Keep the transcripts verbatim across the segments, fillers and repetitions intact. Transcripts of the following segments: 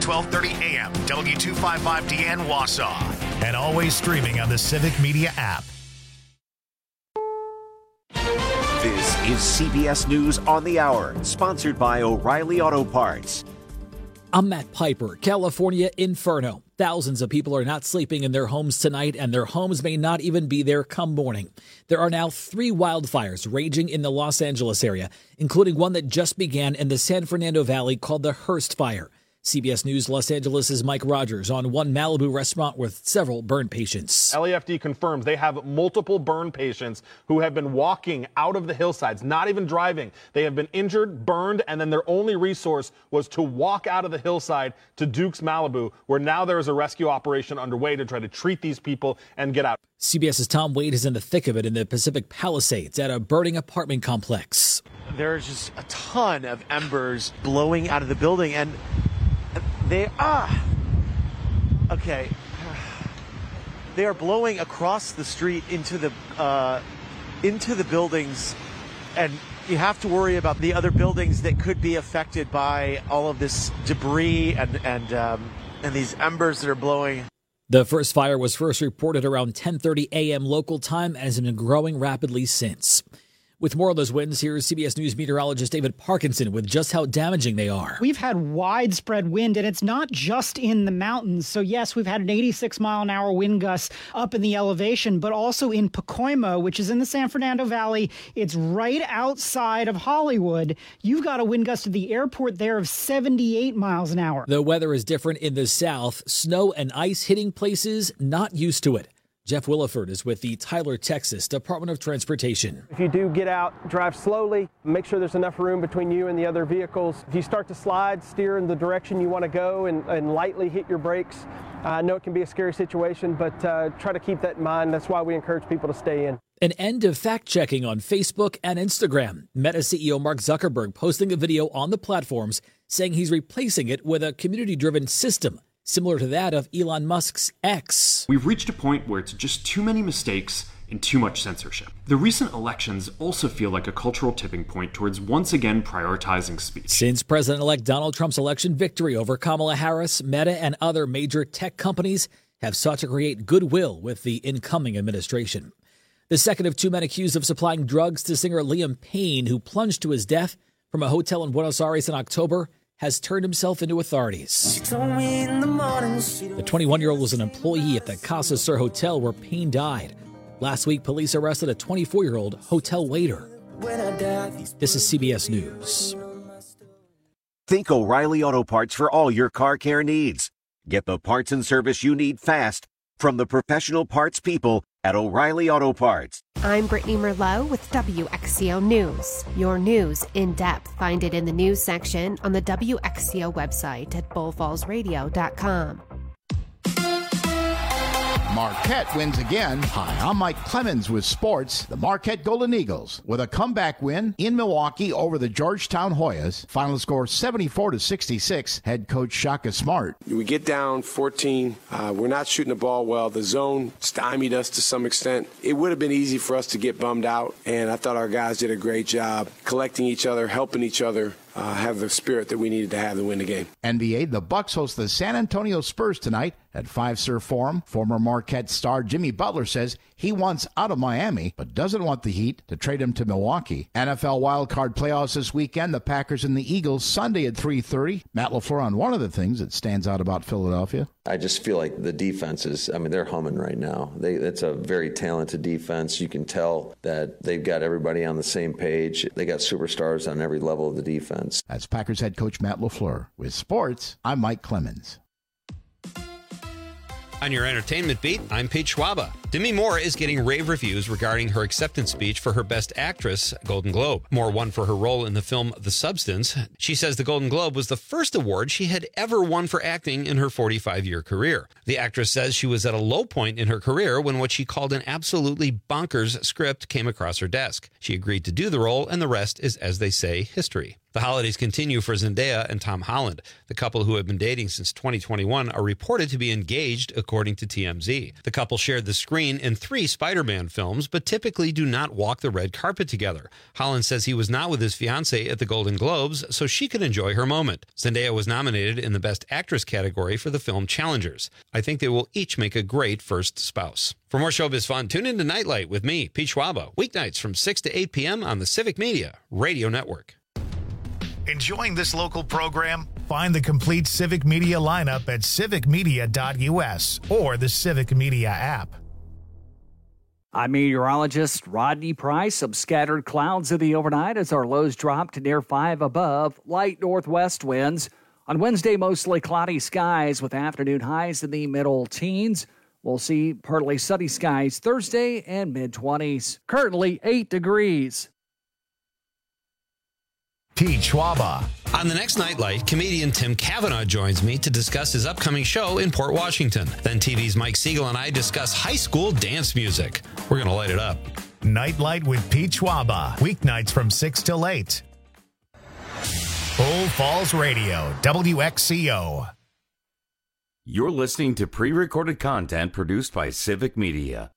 twelve thirty A M, W two fifty-five D N Wausau. And always streaming on the Civic Media app. This is C B S News on the Hour, sponsored by O'Reilly Auto Parts. I'm Matt Piper. California inferno. Thousands of people are not sleeping in their homes tonight, and their homes may not even be there come morning. There are now three wildfires raging in the Los Angeles area, including one that just began in the San Fernando Valley called the Hearst Fire. C B S News Los Angeles' Mike Rogers on one Malibu restaurant with several burn patients. L A F D confirms they have multiple burn patients who have been walking out of the hillsides, not even driving. They have been injured, burned, and then their only resource was to walk out of the hillside to Duke's Malibu, where now there is a rescue operation underway to try to treat these people and get out. CBS's Tom Wade is in the thick of it in the Pacific Palisades at a burning apartment complex. There's just a ton of embers blowing out of the building, and They ah okay. They are blowing across the street into the uh, into the buildings, and you have to worry about the other buildings that could be affected by all of this debris and and um, and these embers that are blowing. The first fire was first reported around ten thirty A M local time and has been growing rapidly since. With more of those winds, here's C B S News meteorologist David Parkinson with just how damaging they are. We've had widespread wind, and it's not just in the mountains. So, yes, we've had an eighty-six mile an hour wind gust up in the elevation, but also in Pacoima, which is in the San Fernando Valley. It's right outside of Hollywood. You've got a wind gust at the airport there of seventy-eight miles an hour. The weather is different in the south. Snow and ice hitting places not used to it. Jeff Williford is with the Tyler, Texas Department of Transportation. If you do get out, drive slowly. Make sure there's enough room between you and the other vehicles. If you start to slide, steer in the direction you want to go and, and lightly hit your brakes. Uh, I know it can be a scary situation, but uh, try to keep that in mind. That's why we encourage people to stay in. An end of fact-checking on Facebook and Instagram. Meta C E O Mark Zuckerberg posting a video on the platforms saying he's replacing it with a community-driven system similar to that of Elon Musk's X. We've reached a point where it's just too many mistakes and too much censorship. The recent elections also feel like a cultural tipping point towards once again prioritizing speech. Since President-elect Donald Trump's election victory over Kamala Harris, Meta and other major tech companies have sought to create goodwill with the incoming administration. The second of two men accused of supplying drugs to singer Liam Payne, who plunged to his death from a hotel in Buenos Aires in October, has turned himself into authorities. The twenty-one-year-old was an employee at the Casa Sur Hotel where Payne died. Last week, police arrested a twenty-four-year-old hotel waiter. This is C B S News. Think O'Reilly Auto Parts for all your car care needs. Get the parts and service you need fast from the professional parts people at O'Reilly Auto Parts. I'm Brittany Merlot with W X C O News. Your news in depth. Find it in the news section on the W X C O website at bull falls radio dot com. Marquette wins again. Hi, I'm Mike Clemens with sports. The Marquette Golden Eagles with a comeback win in Milwaukee over the Georgetown Hoyas. Final score seventy-four to sixty-six. Head coach Shaka Smart. We get down fourteen. Uh, we're not shooting the ball well. The zone stymied us to some extent. It would have been easy for us to get bummed out, and I thought our guys did a great job collecting each other, helping each other. Uh, have the spirit that we needed to have to win the game. N B A, the Bucks host the San Antonio Spurs tonight at Five Star Forum. Former Marquette star Jimmy Butler says he wants out of Miami, but doesn't want the Heat to trade him to Milwaukee. N F L wildcard playoffs this weekend, the Packers and the Eagles Sunday at three thirty. Matt LaFleur on one of the things that stands out about Philadelphia. I just feel like the defense is, I mean, they're humming right now. They, it's a very talented defense. You can tell that they've got everybody on the same page. They got superstars on every level of the defense. That's Packers head coach Matt LaFleur. With sports, I'm Mike Clemens. On your entertainment beat, I'm Pete Schwaba. Demi Moore is getting rave reviews regarding her acceptance speech for her Best Actress Golden Globe. Moore won for her role in the film The Substance. She says the Golden Globe was the first award she had ever won for acting in her forty-five-year career. The actress says she was at a low point in her career when what she called an absolutely bonkers script came across her desk. She agreed to do the role, and the rest is, as they say, history. The holidays continue for Zendaya and Tom Holland. The couple, who have been dating since twenty twenty-one, are reported to be engaged, according to T M Z. The couple shared the screen in three Spider-Man films, but typically do not walk the red carpet together. Holland says he was not with his fiancée at the Golden Globes, so she could enjoy her moment. Zendaya was nominated in the Best Actress category for the film Challengers. I think they will each make a great first spouse. For more showbiz fun, tune in to Nightlight with me, Pete Schwaba, weeknights from six to eight p.m. on the Civic Media Radio Network. Enjoying this local program? Find the complete Civic Media lineup at civic media dot u s or the Civic Media app. I'm meteorologist Rodney Price. Some scattered clouds in the overnight as our lows drop to near five above. Light northwest winds. On Wednesday, mostly cloudy skies with afternoon highs in the middle teens. We'll see partly sunny skies Thursday and mid-twenties. Currently eight degrees. Pete Schwaba. On the next Nightlight, comedian Tim Cavanaugh joins me to discuss his upcoming show in Port Washington. Then T V's Mike Siegel and I discuss high school dance music. We're going to light it up. Nightlight with Pete Schwaba. Weeknights from six till eight. Bull Falls Radio, W X C O. You're listening to pre-recorded content produced by Civic Media.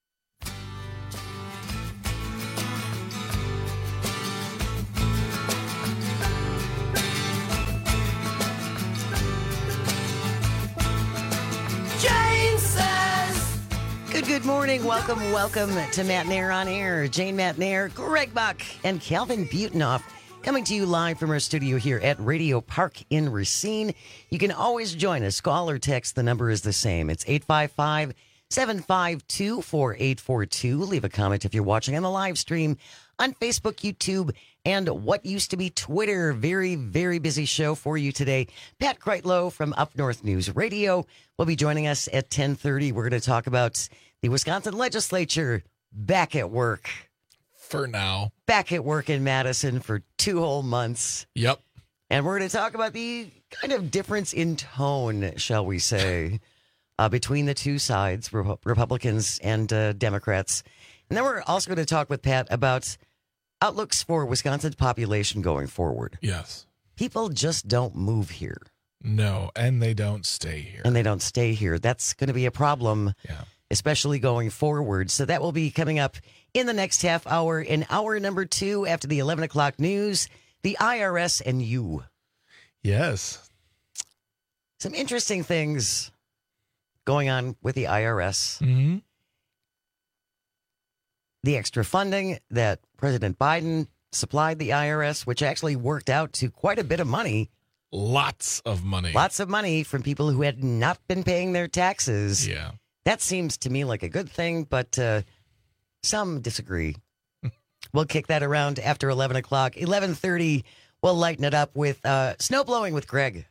Good, good morning. Welcome, welcome to Matt Nair on Air. Jane Matt Nair, Greg Buck, and Calvin Butenoff coming to you live from our studio here at Radio Park in Racine. You can always join us. Call or text. The number is the same. It's eight five five, seven five two, four eight four two. Leave a comment if you're watching on the live stream on Facebook, YouTube, and what used to be Twitter. Very, very busy show for you today. Pat Kreitlow from Up North News Radio will be joining us at ten thirty. We're going to talk about the Wisconsin legislature back at work. For now. Back at work in Madison for two whole months. Yep. And we're going to talk about the kind of difference in tone, shall we say, uh, between the two sides, Re- Republicans and uh, Democrats. And then we're also going to talk with Pat about outlooks for Wisconsin's population going forward. Yes. People just don't move here. No, and they don't stay here. And they don't stay here. That's going to be a problem, yeah. especially going forward. So that will be coming up in the next half hour. In hour number two, after the eleven o'clock news, the I R S and you. Yes. Some interesting things going on with the I R S. Mm-hmm. The extra funding that President Biden supplied the I R S, which actually worked out to quite a bit of money. Lots of money. Lots of money from people who had not been paying their taxes. Yeah. That seems to me like a good thing, but uh, some disagree. We'll kick that around after eleven o'clock. eleven thirty, we'll lighten it up with uh, Snow Blowing with Greg.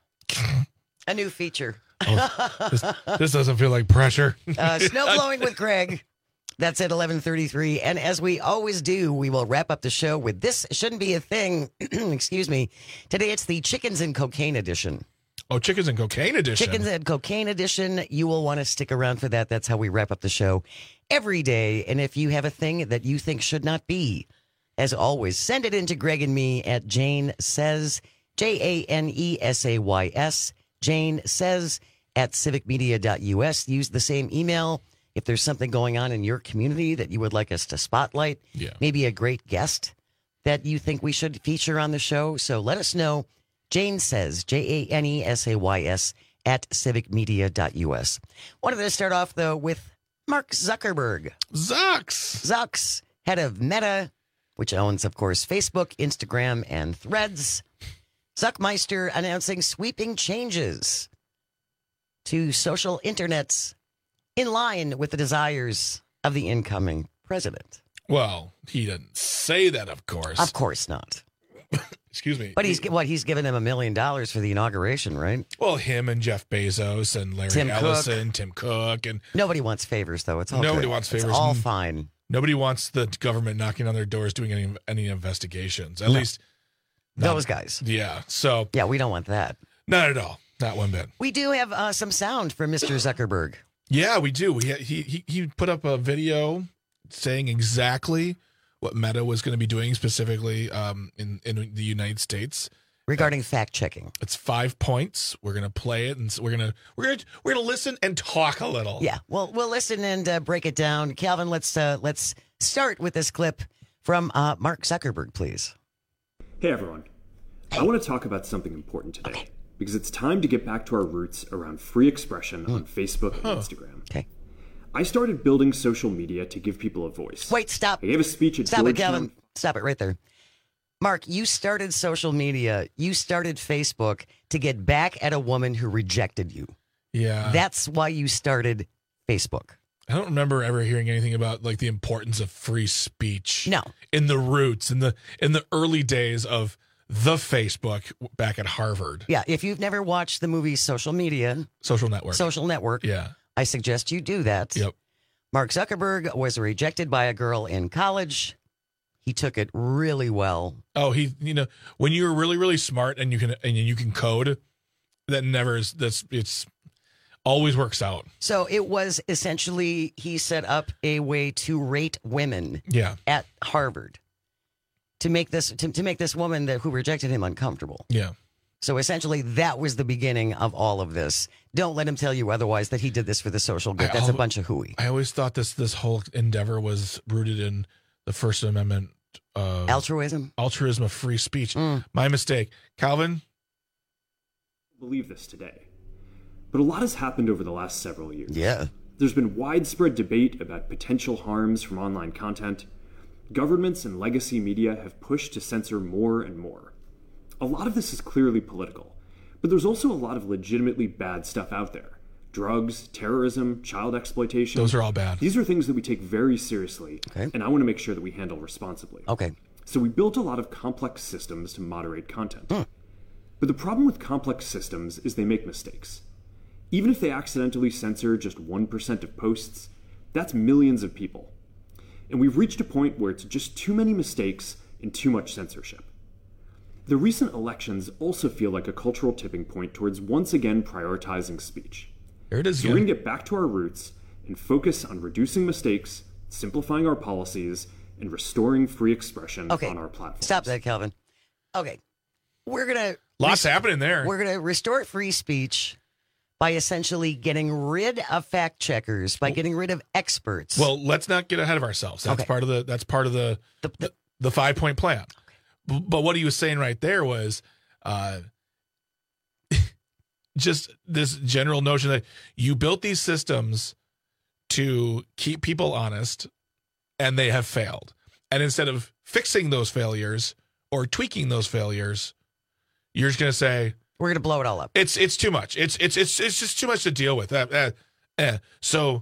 A new feature. Oh, this, this doesn't feel like pressure. uh, Snow Blowing with Greg. That's at eleven thirty-three. And as we always do, we will wrap up the show with This Shouldn't Be a Thing. Excuse me. Today it's the Chickens and Cocaine edition. Oh, Chickens and Cocaine edition. Chickens and Cocaine edition. You will want to stick around for that. That's how we wrap up the show every day. And if you have a thing that you think should not be, as always, send it in to Greg and me at Jane Says, J A N E S A Y S, Jane Says at civic media dot u s. Use the same email. If there's something going on in your community that you would like us to spotlight, yeah. maybe a great guest that you think we should feature on the show. So let us know. Jane Says, J A N E S A Y S, at civic media dot u s. Wanted to start off, though, with Mark Zuckerberg. Zucks. Zucks, head of Meta, which owns, of course, Facebook, Instagram, and Threads. Zuckmeister announcing sweeping changes to social internets in line with the desires of the incoming president. Well, he didn't say that, of course. Of course not. Excuse me. But he's what he's given him a million dollars for the inauguration, right? Well, him and Jeff Bezos and Larry Tim Ellison, Cook. Tim Cook, and nobody wants favors, though. It's all nobody good. wants favors. It's all fine. Nobody wants the government knocking on their doors doing any any investigations. At no. least not, those guys. Yeah. So yeah, we don't want that. Not at all. Not one bit. We do have uh, some sound from Mister Zuckerberg. Yeah, we do. We he he he put up a video saying exactly what Meta was going to be doing specifically um, in in the United States regarding fact checking. It's five points. We're going to play it, and so we're going to we're going to we're going to listen and talk a little. Yeah, well, we'll listen and uh, break it down. Calvin, let's uh, let's start with this clip from uh, Mark Zuckerberg, please. Hey everyone, I want to talk about something important today okay. because it's time to get back to our roots around free expression mm. on Facebook and huh. Instagram. Okay. I started building social media to give people a voice. Wait, stop. I gave a speech at Stop Georgetown. it, Calvin. Stop it right there. Mark, you started social media, you started Facebook to get back at a woman who rejected you. Yeah. That's why you started Facebook. I don't remember ever hearing anything about like the importance of free speech. No. In the roots, in the in the early days of the Facebook back at Harvard. Yeah, if you've never watched the movie Social Media. Social Network. Social Network. Yeah. I suggest you do that. Yep. Mark Zuckerberg was rejected by a girl in college. He took it really well. Oh, he, you know, when you're really, really smart and you can and you can code, that never is. That's it's always works out. So it was essentially he set up a way to rate women. Yeah. At Harvard to make this to, to make this woman that who rejected him uncomfortable. Yeah. So essentially, that was the beginning of all of this. Don't let him tell you otherwise that he did this for the social good. That's I, a bunch of hooey. I always thought this this whole endeavor was rooted in the First Amendment. Uh, altruism? Altruism of free speech. Mm. My mistake. Calvin? I believe this today. But a lot has happened over the last several years. Yeah. There's been widespread debate about potential harms from online content. Governments and legacy media have pushed to censor more and more. A lot of this is clearly political, but there's also a lot of legitimately bad stuff out there. Drugs, terrorism, child exploitation. Those are all bad. These are things that we take very seriously, okay. and I want to make sure that we handle responsibly. Okay. So we built a lot of complex systems to moderate content. Hmm. But the problem with complex systems is they make mistakes. Even if they accidentally censor just one percent of posts, that's millions of people. And we've reached a point where it's just too many mistakes and too much censorship. The recent elections also feel like a cultural tipping point towards once again prioritizing speech. There it is. So we're going to get back to our roots and focus on reducing mistakes, simplifying our policies, and restoring free expression okay. on our platform. Stop that, Calvin. Okay. We're going to... Lots rest- happening there. We're going to restore free speech by essentially getting rid of fact checkers, by getting rid of experts. Well, let's not get ahead of ourselves. That's okay. part of the that's part of the the, the, the five point plan. Okay. But what he was saying right there was uh, just this general notion that you built these systems to keep people honest, and they have failed. And instead of fixing those failures or tweaking those failures, you're just going to say, we're going to blow it all up. It's it's too much. It's it's it's it's just too much to deal with. Uh, uh, uh. So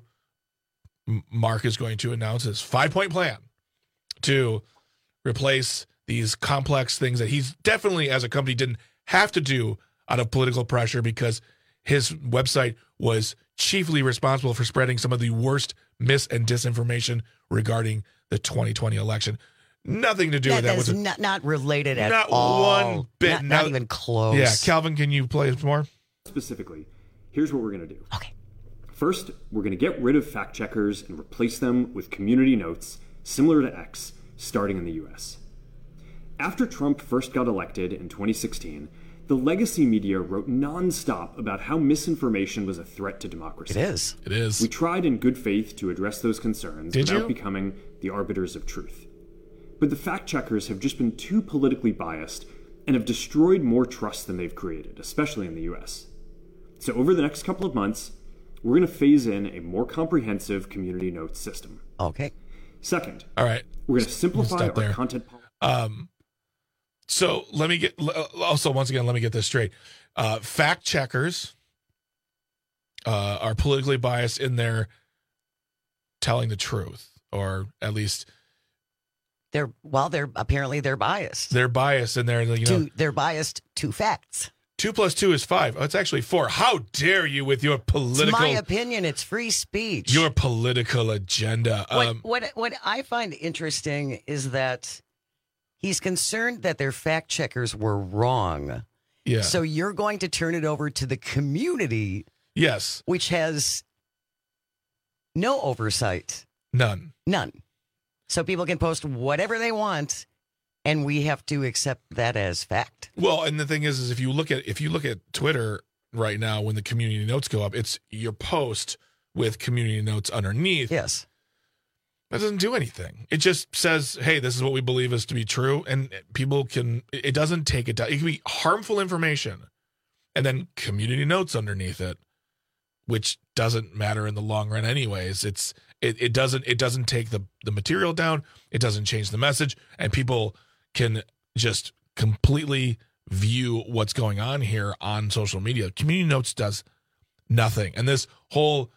Mark is going to announce his five-point plan to replace these complex things that he's definitely, as a company, didn't have to do out of political pressure because his website was chiefly responsible for spreading some of the worst mis and disinformation regarding the twenty twenty election. Nothing to do that, with that. That was is not, not related at not all. Not one bit. Not, now, not even close. Yeah, Calvin, can you play more? Specifically, here's what we're going to do. Okay. First, we're going to get rid of fact checkers and replace them with community notes, similar to X, starting in the U S. After Trump first got elected in twenty sixteen, the legacy media wrote nonstop about how misinformation was a threat to democracy. It is. It is. We tried in good faith to address those concerns Did without you? becoming the arbiters of truth. But the fact checkers have just been too politically biased and have destroyed more trust than they've created, especially in the U S. So over the next couple of months, we're going to phase in a more comprehensive community notes system. Okay. Second, all right, we're going to simplify our there. content. Um, so let me get, also, once again, let me get this straight. Uh, fact checkers uh, are politically biased in their telling the truth, or at least they're, well, they're apparently they're biased. They're biased in their, you know, to, they're biased to facts. Two plus two is five. Oh, it's actually four. How dare you with your political... It's my opinion. It's free speech. Your political agenda. What, um, what, what I find interesting is that he's concerned that their fact checkers were wrong. Yeah. So you're going to turn it over to the community. Yes. Which has no oversight. None. None. So people can post whatever they want, and we have to accept that as fact. Well, and the thing is, is if you look at if you look at Twitter right now, when the community notes go up, it's your post with community notes underneath. Yes. That doesn't do anything. It just says, hey, this is what we believe is to be true. And people can, it doesn't take it down. It can be harmful information and then community notes underneath it, which doesn't matter in the long run anyways. It's, it, it doesn't, it doesn't take the, the material down. It doesn't change the message, and people can just completely view what's going on here on social media. Community notes does nothing. And this whole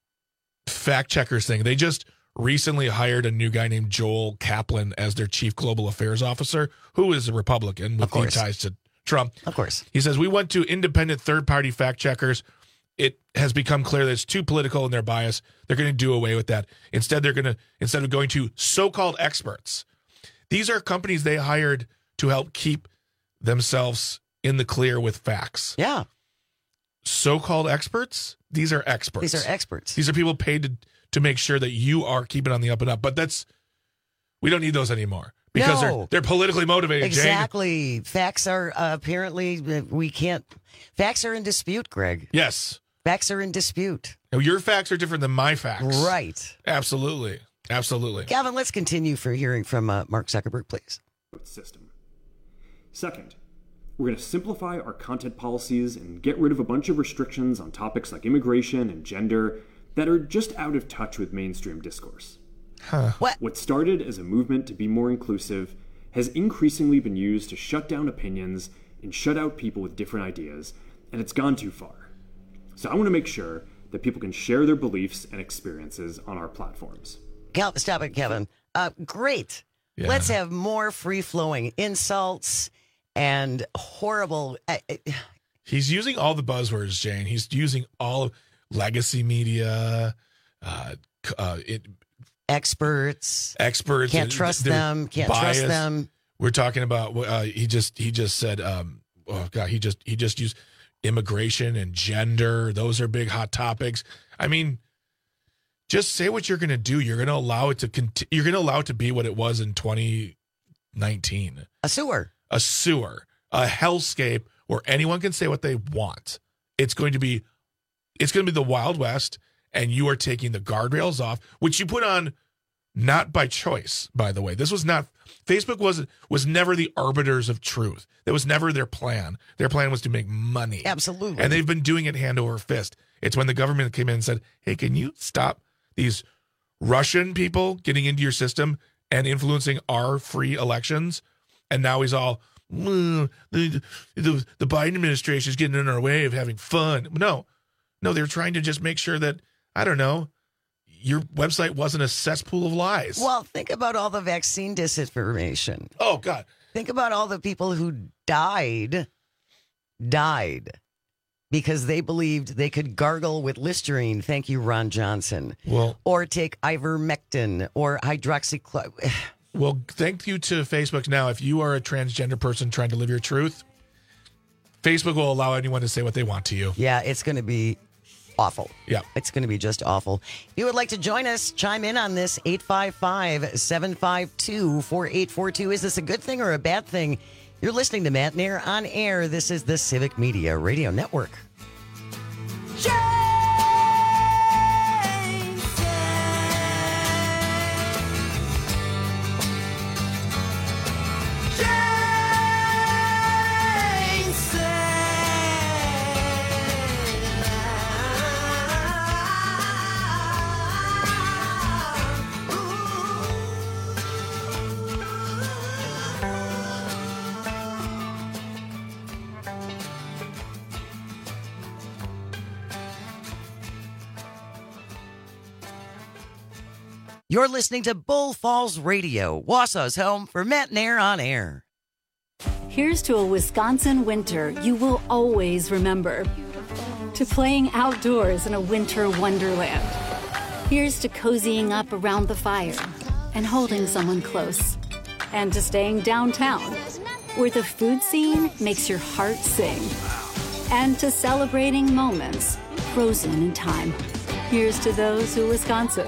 fact checkers thing, they just recently hired a new guy named Joel Kaplan as their chief global affairs officer, who is a Republican with deep ties to Trump. Of course. He says, we went to independent third-party fact checkers. It has become clear that it's too political in their bias. They're going to do away with that. Instead, they're going to, instead of going to so-called experts, these are companies they hired to help keep themselves in the clear with facts. Yeah. So-called experts? These are experts. These are experts. These are people paid to to make sure that you are keeping on the up and up. But that's, we don't need those anymore because No. they're they're politically motivated, Jane. Exactly. Facts are uh, apparently, uh, we can't, facts are in dispute, Greg. Yes. Facts are in dispute. Now, your facts are different than my facts. Right. Absolutely. Absolutely. Gavin, let's continue for hearing from uh, Mark Zuckerberg, please. System. Second, we're going to simplify our content policies and get rid of a bunch of restrictions on topics like immigration and gender that are just out of touch with mainstream discourse. Huh. What? What started as a movement to be more inclusive has increasingly been used to shut down opinions and shut out people with different ideas, and it's gone too far. So I want to make sure that people can share their beliefs and experiences on our platforms. Cal- Stop it, Kevin. Uh, great. Yeah. Let's have more free-flowing insults and horrible... Uh, uh, He's using all the buzzwords, Jane. He's using all of legacy media, uh, uh, it, experts. experts. Can't trust They're them. Can't biased. trust them. We're talking about. Uh, he just he just said. Um, oh God, he just he just used immigration and gender. Those are big hot topics. I mean, just say what you're going to do. You're going to allow it to conti- You're going to allow it to be what it was in twenty nineteen. A sewer. A sewer. A hellscape where anyone can say what they want. It's going to be. It's going to be the Wild West, and you are taking the guardrails off, which you put on not by choice, by the way. This was not, Facebook was was never the arbiters of truth. That was never their plan. Their plan was to make money. Absolutely. And they've been doing it hand over fist. It's when the government came in and said, hey, can you stop these Russian people getting into your system and influencing our free elections? And now he's all, mm, the, the, the Biden administration is getting in our way of having fun. No. No, they're trying to just make sure that, I don't know, your website wasn't a cesspool of lies. Well, think about all the vaccine disinformation. Oh, God. Think about all the people who died, died because they believed they could gargle with Listerine. Thank you, Ron Johnson. Well, or take ivermectin or hydroxychloroquine. Well, thank you to Facebook. Now, if you are a transgender person trying to live your truth, Facebook will allow anyone to say what they want to you. Yeah, it's going to be awful. Yeah. It's going to be just awful. If you would like to join us, chime in on this, eight five five, seven five two, four eight four two. Is this a good thing or a bad thing? You're listening to Matt Nair on air. This is the Civic Media Radio Network. You're listening to Bull Falls Radio, Wausau's home for Matt Nair on air. Here's to a Wisconsin winter you will always remember. To playing outdoors in a winter wonderland. Here's to cozying up around the fire and holding someone close. And to staying downtown, where the food scene makes your heart sing. And to celebrating moments frozen in time. Here's to those who Wisconsin.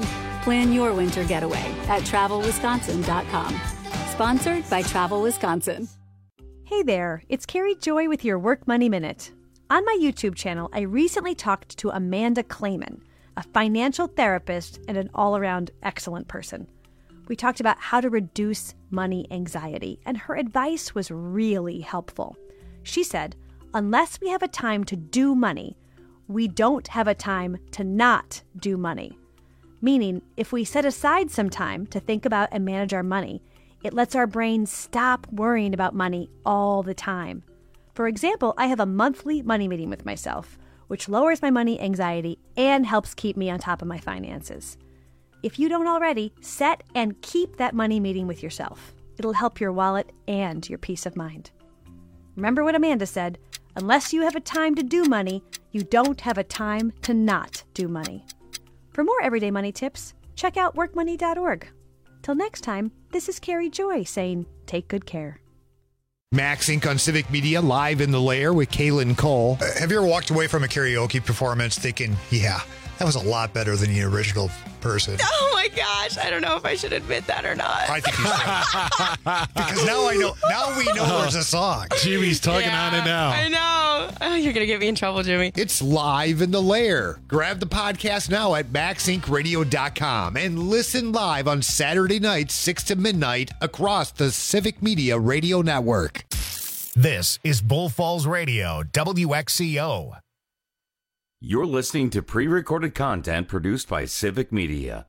Plan your winter getaway at travel wisconsin dot com. Sponsored by Travel Wisconsin. Hey there, it's Carrie Joy with your Work Money Minute. On my YouTube channel, I recently talked to Amanda Clayman, a financial therapist and an all-around excellent person. We talked about how to reduce money anxiety, and her advice was really helpful. She said, unless we have a time to do money, we don't have a time to not do money. Meaning, if we set aside some time to think about and manage our money, it lets our brain stop worrying about money all the time. For example, I have a monthly money meeting with myself, which lowers my money anxiety and helps keep me on top of my finances. If you don't already, set and keep that money meeting with yourself. It'll help your wallet and your peace of mind. Remember what Amanda said, unless you have a time to do money, you don't have a time to not do money. For more everyday money tips, check out work money dot org. Till next time, this is Carrie Joy saying, take good care. Max Incorporated on Civic Media, live in the lair with Kaylin Cole. Uh, have you ever walked away from a karaoke performance thinking, yeah, that was a lot better than the original person? Oh my gosh, I don't know if I should admit that or not. I think you should. Because now I know. Now we know there's a song. Jimmy's tugging Yeah, on it now. I know. Oh, you're going to get me in trouble, Jimmy. It's live in the lair. Grab the podcast now at max inc radio dot com and listen live on Saturday nights, six to midnight, across the Civic Media Radio Network. This is Bull Falls Radio, W X C O. You're listening to pre-recorded content produced by Civic Media.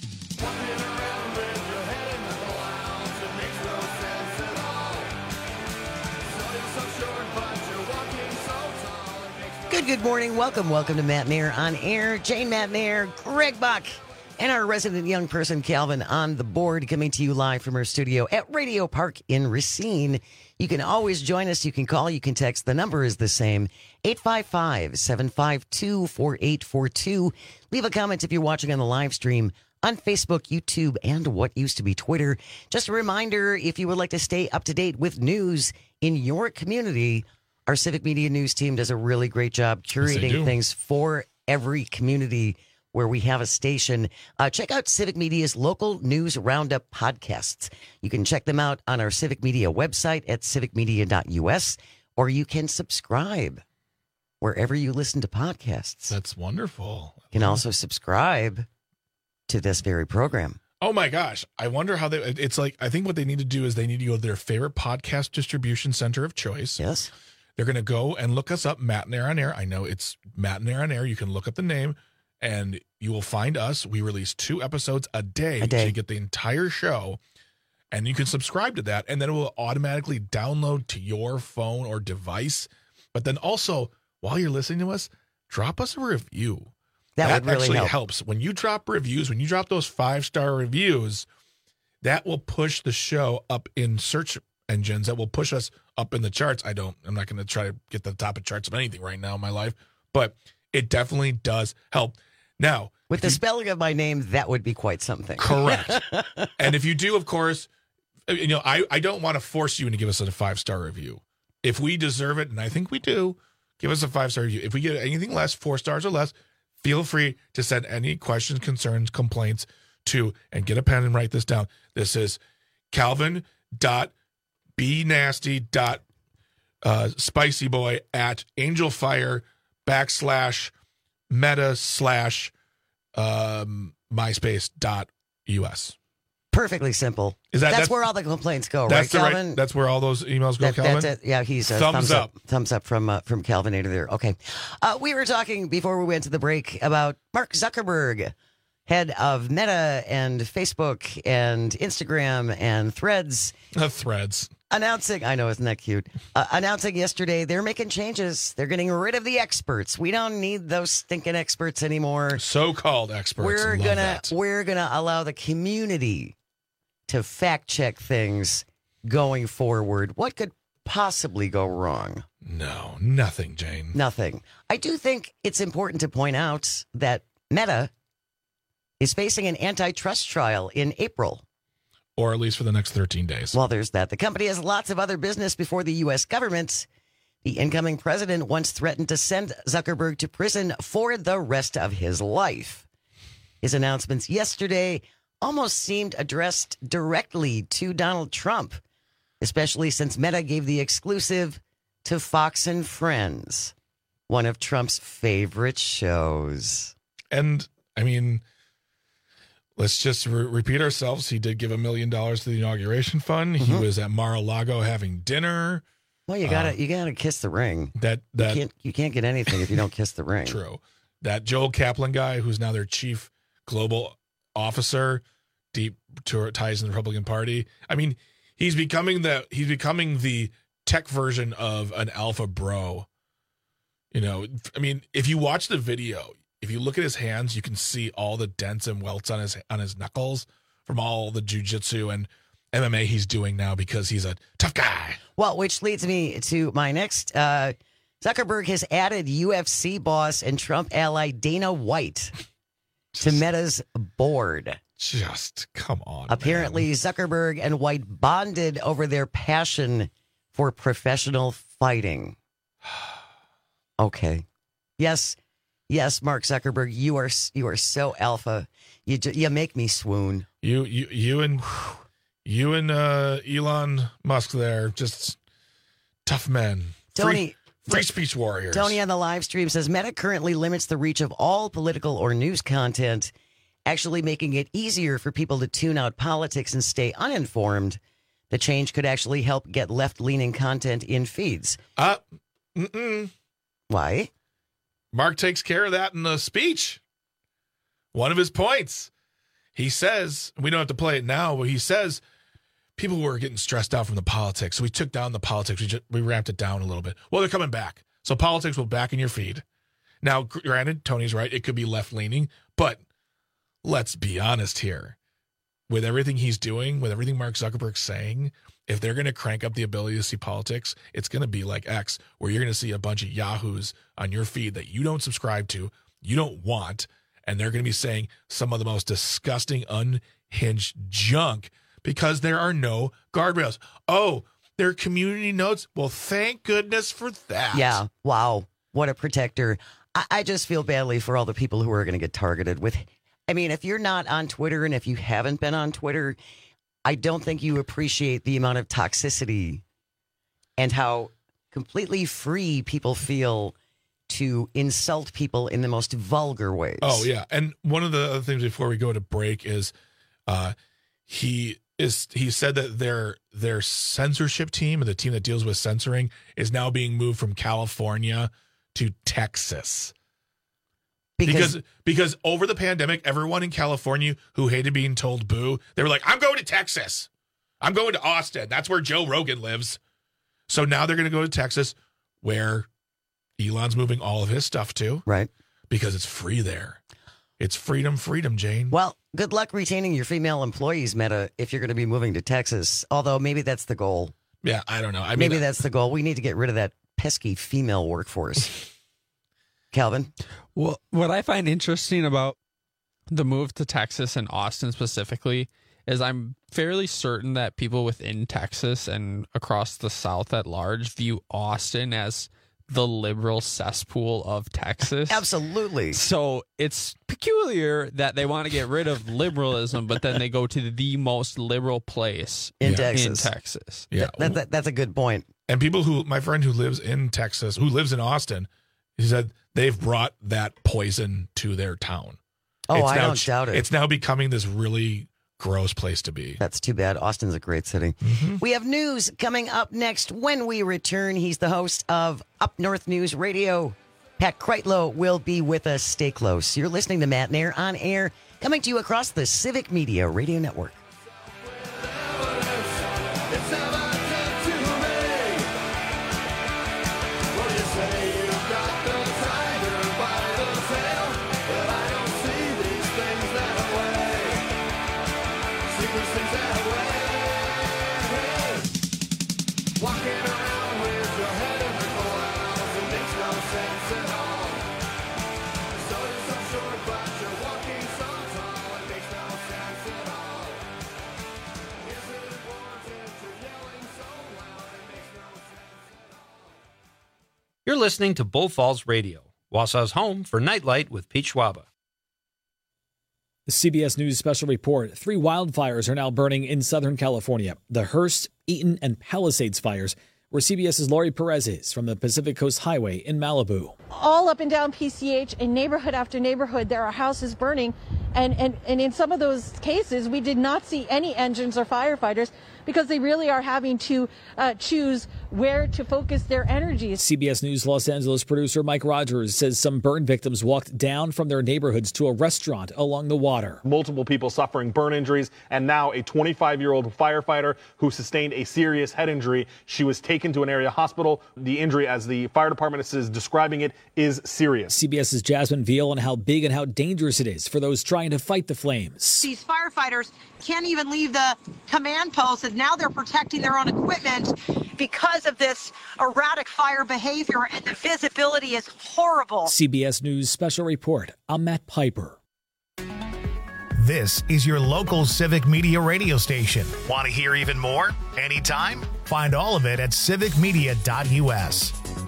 Good, good morning. Welcome, welcome to Matt Nair on air. Jane Matt Nair, Greg Buck, and our resident young person, Calvin, on the board, coming to you live from our studio at Radio Park in Racine. You can always join us. You can call, you can text. The number is the same, eight five five, seven five two, four eight four two. Leave a comment if you're watching on the live stream on Facebook, YouTube, and what used to be Twitter. Just a reminder, if you would like to stay up to date with news in your community, our Civic Media News team does a really great job curating Yes, things for every community where we have a station. Uh, check out Civic Media's local news roundup podcasts. You can check them out on our Civic Media website at civic media dot u s, or you can subscribe wherever you listen to podcasts. That's wonderful. You can also subscribe to this very program. Oh my gosh. I wonder how they, it's like, I think what they need to do is they need to go to their favorite podcast distribution center of choice. Yes. They're going to go and look us up, Matt Nair on Air. I know it's Matt Nair on Air. You can look up the name and you will find us. We release two episodes a day, A day. so you get the entire show, and you can subscribe to that, and then it will automatically download to your phone or device. But then also, while you're listening to us, drop us a review. That would really actually help. helps. When you drop reviews, when you drop those five-star reviews, that will push the show up in search engines. That will push us up in the charts. I don't, I'm not going to try to get to the top of charts of anything right now in my life, but it definitely does help. Now, with the spelling of my name, that would be quite something. Correct. And if you do, of course, you know, I, I don't want to force you to give us a five-star review. If we deserve it, and I think we do, give us a five-star review. If we get anything less, four stars or less, feel free to send any questions, concerns, complaints to, and get a pen and write this down. This is Calvin dot be nasty dot uh, spicy boy at angelfire backslash meta slash um, myspace dot us. Perfectly simple. Is that that's, that's where all the complaints go, that's right, the Calvin? Right, that's where all those emails go, That- Calvin? That's it. Yeah, he's a thumbs, thumbs, up. up. Thumbs up from uh, from Calvinator there. Okay. Uh, we were talking before we went to the break about Mark Zuckerberg, head of Meta and Facebook and Instagram and Threads. Uh, threads. Announcing, I know, isn't that cute? Uh, announcing yesterday, they're making changes. They're getting rid of the experts. We don't need those stinking experts anymore. So-called experts. We're Love gonna that. we're gonna allow the community to fact check things going forward. What could possibly go wrong? No, nothing, Jane. Nothing. I do think it's important to point out that Meta is facing an antitrust trial in April. Or at least for the next thirteen days. Well, there's that. The company has lots of other business before the U S government. The incoming president once threatened to send Zuckerberg to prison for the rest of his life. His announcements yesterday almost seemed addressed directly to Donald Trump, especially since Meta gave the exclusive to Fox and Friends, one of Trump's favorite shows. And, I mean, let's just re- repeat ourselves. He did give a million dollars to the inauguration fund. Mm-hmm. He was at Mar-a-Lago having dinner. Well, you gotta uh, you gotta kiss the ring. That that you can't, you can't get anything if you don't kiss the ring. True. That Joel Kaplan guy, who's now their chief global officer, deep to ties in the Republican Party. I mean, he's becoming the he's becoming the tech version of an alpha bro. You know, I mean, if you watch the video, if you look at his hands, you can see all the dents and welts on his on his knuckles from all the jiu-jitsu and M M A he's doing now because he's a tough guy. Well, which leads me to my next. Uh, Zuckerberg has added U F C boss and Trump ally Dana White to Meta's board. Just come on. Apparently, man. Zuckerberg and White bonded over their passion for professional fighting. Okay. Yes. Yes, Mark Zuckerberg, you are you are so alpha. You you make me swoon. You you you and you and uh, Elon Musk there, just tough men. Tony, free, free speech warriors. Tony on the live stream says Meta currently limits the reach of all political or news content, actually making it easier for people to tune out politics and stay uninformed. The change could actually help get left-leaning content in feeds. Uh, mm-mm. Why? Mark takes care of that in the speech. One of his points. He says, we don't have to play it now, but he says people were getting stressed out from the politics. So we took down the politics. We just, we ramped it down a little bit. Well, they're coming back. So politics will back in your feed. Now, granted, Tony's right. It could be left-leaning, but let's be honest here. With everything he's doing, with everything Mark Zuckerberg's saying, if they're going to crank up the ability to see politics, it's going to be like X, where you're going to see a bunch of yahoos on your feed that you don't subscribe to, you don't want, and they're going to be saying some of the most disgusting, unhinged junk because there are no guardrails. Oh, there are community notes? Well, thank goodness for that. Yeah. Wow. What a protector. I, I just feel badly for all the people who are going to get targeted with. I mean, if you're not on Twitter and if you haven't been on Twitter, I don't think you appreciate the amount of toxicity and how completely free people feel to insult people in the most vulgar ways. Oh, yeah. And one of the other things before we go to break is uh, he is he said that their their censorship team, the team that deals with censoring, is now being moved from California to Texas. Because, because because over the pandemic, everyone in California who hated being told boo, they were like, I'm going to Texas. I'm going to Austin. That's where Joe Rogan lives. So now they're going to go to Texas, where Elon's moving all of his stuff to. Right. Because it's free there. It's freedom, freedom, Jane. Well, good luck retaining your female employees, Meta, if you're going to be moving to Texas. Although maybe that's the goal. Yeah, I don't know. I mean, maybe that's the goal. We need to get rid of that pesky female workforce. Calvin? Well, what I find interesting about the move to Texas and Austin specifically is I'm fairly certain that people within Texas and across the South at large view Austin as the liberal cesspool of Texas. Absolutely. So it's peculiar that they want to get rid of liberalism, but then they go to the most liberal place in yeah. Texas. In Texas. Yeah, that, that, that's a good point. And people who, my friend who lives in Texas, who lives in Austin, he said they've brought that poison to their town. Oh, it's I now, don't doubt it. It's now becoming this really gross place to be. That's too bad. Austin's a great city. Mm-hmm. We have news coming up next when we return. He's the host of Up North News Radio. Pat Kreitlow will be with us. Stay close. You're listening to Matt Nair on air, coming to you across the Civic Media Radio Network. You're listening to Bull Falls Radio, Wausau's home for Nightlight with Pete Schwaba. The C B S News special report. Three wildfires are now burning in Southern California. The Hearst, Eaton, and Palisades fires, where CBS's Lori Perez is from the Pacific Coast Highway in Malibu. All up and down P C H, in neighborhood after neighborhood, there are houses burning. And, and, and in some of those cases, we did not see any engines or firefighters because they really are having to uh, choose where to focus their energies. C B S News Los Angeles producer Mike Rogers says some burn victims walked down from their neighborhoods to a restaurant along the water. Multiple people suffering burn injuries, and now a twenty-five-year-old firefighter who sustained a serious head injury. She was taken to an area hospital. The injury, as the fire department is describing it, is serious. CBS's Jasmine Veal on how big and how dangerous it is for those trying to fight the flames. These firefighters can't even leave the command post, and now they're protecting their own equipment because of this erratic fire behavior, and the visibility is horrible. C B S News special report. I'm Matt Piper. This is your local Civic Media radio station. Want to hear even more? Anytime? Find all of it at civic media dot U S.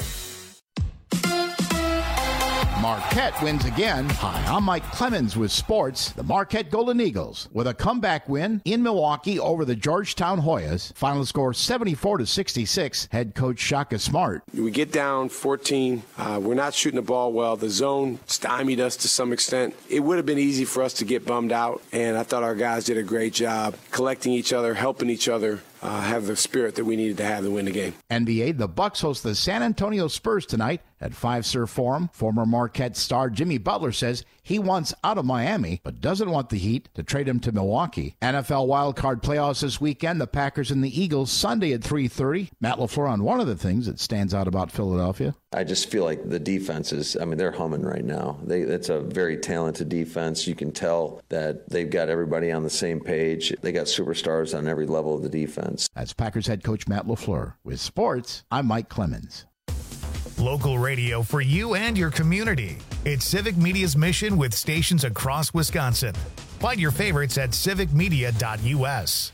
Marquette wins again. Hi, I'm Mike Clemens with sports. The Marquette Golden Eagles with a comeback win in Milwaukee over the Georgetown Hoyas. Final score seventy-four to sixty-six. Head coach Shaka Smart. We get down fourteen. Uh, we're not shooting the ball well. The zone stymied us to some extent. It would have been easy for us to get bummed out, and I thought our guys did a great job collecting each other, helping each other. Uh, have the spirit that we needed to have to win the game. N B A, the Bucks host the San Antonio Spurs tonight at Five Star Forum. Former Marquette star Jimmy Butler says he wants out of Miami, but doesn't want the Heat to trade him to Milwaukee. N F L wildcard playoffs this weekend. The Packers and the Eagles Sunday at three thirty. Matt LaFleur on one of the things that stands out about Philadelphia. I just feel like the defenses, I mean, they're humming right now. They, it's a very talented defense. You can tell that they've got everybody on the same page. They got superstars on every level of the defense. That's Packers head coach Matt LaFleur. With sports, I'm Mike Clemens. Local radio for you and your community. It's Civic Media's mission with stations across Wisconsin. Find your favorites at civic media dot U S.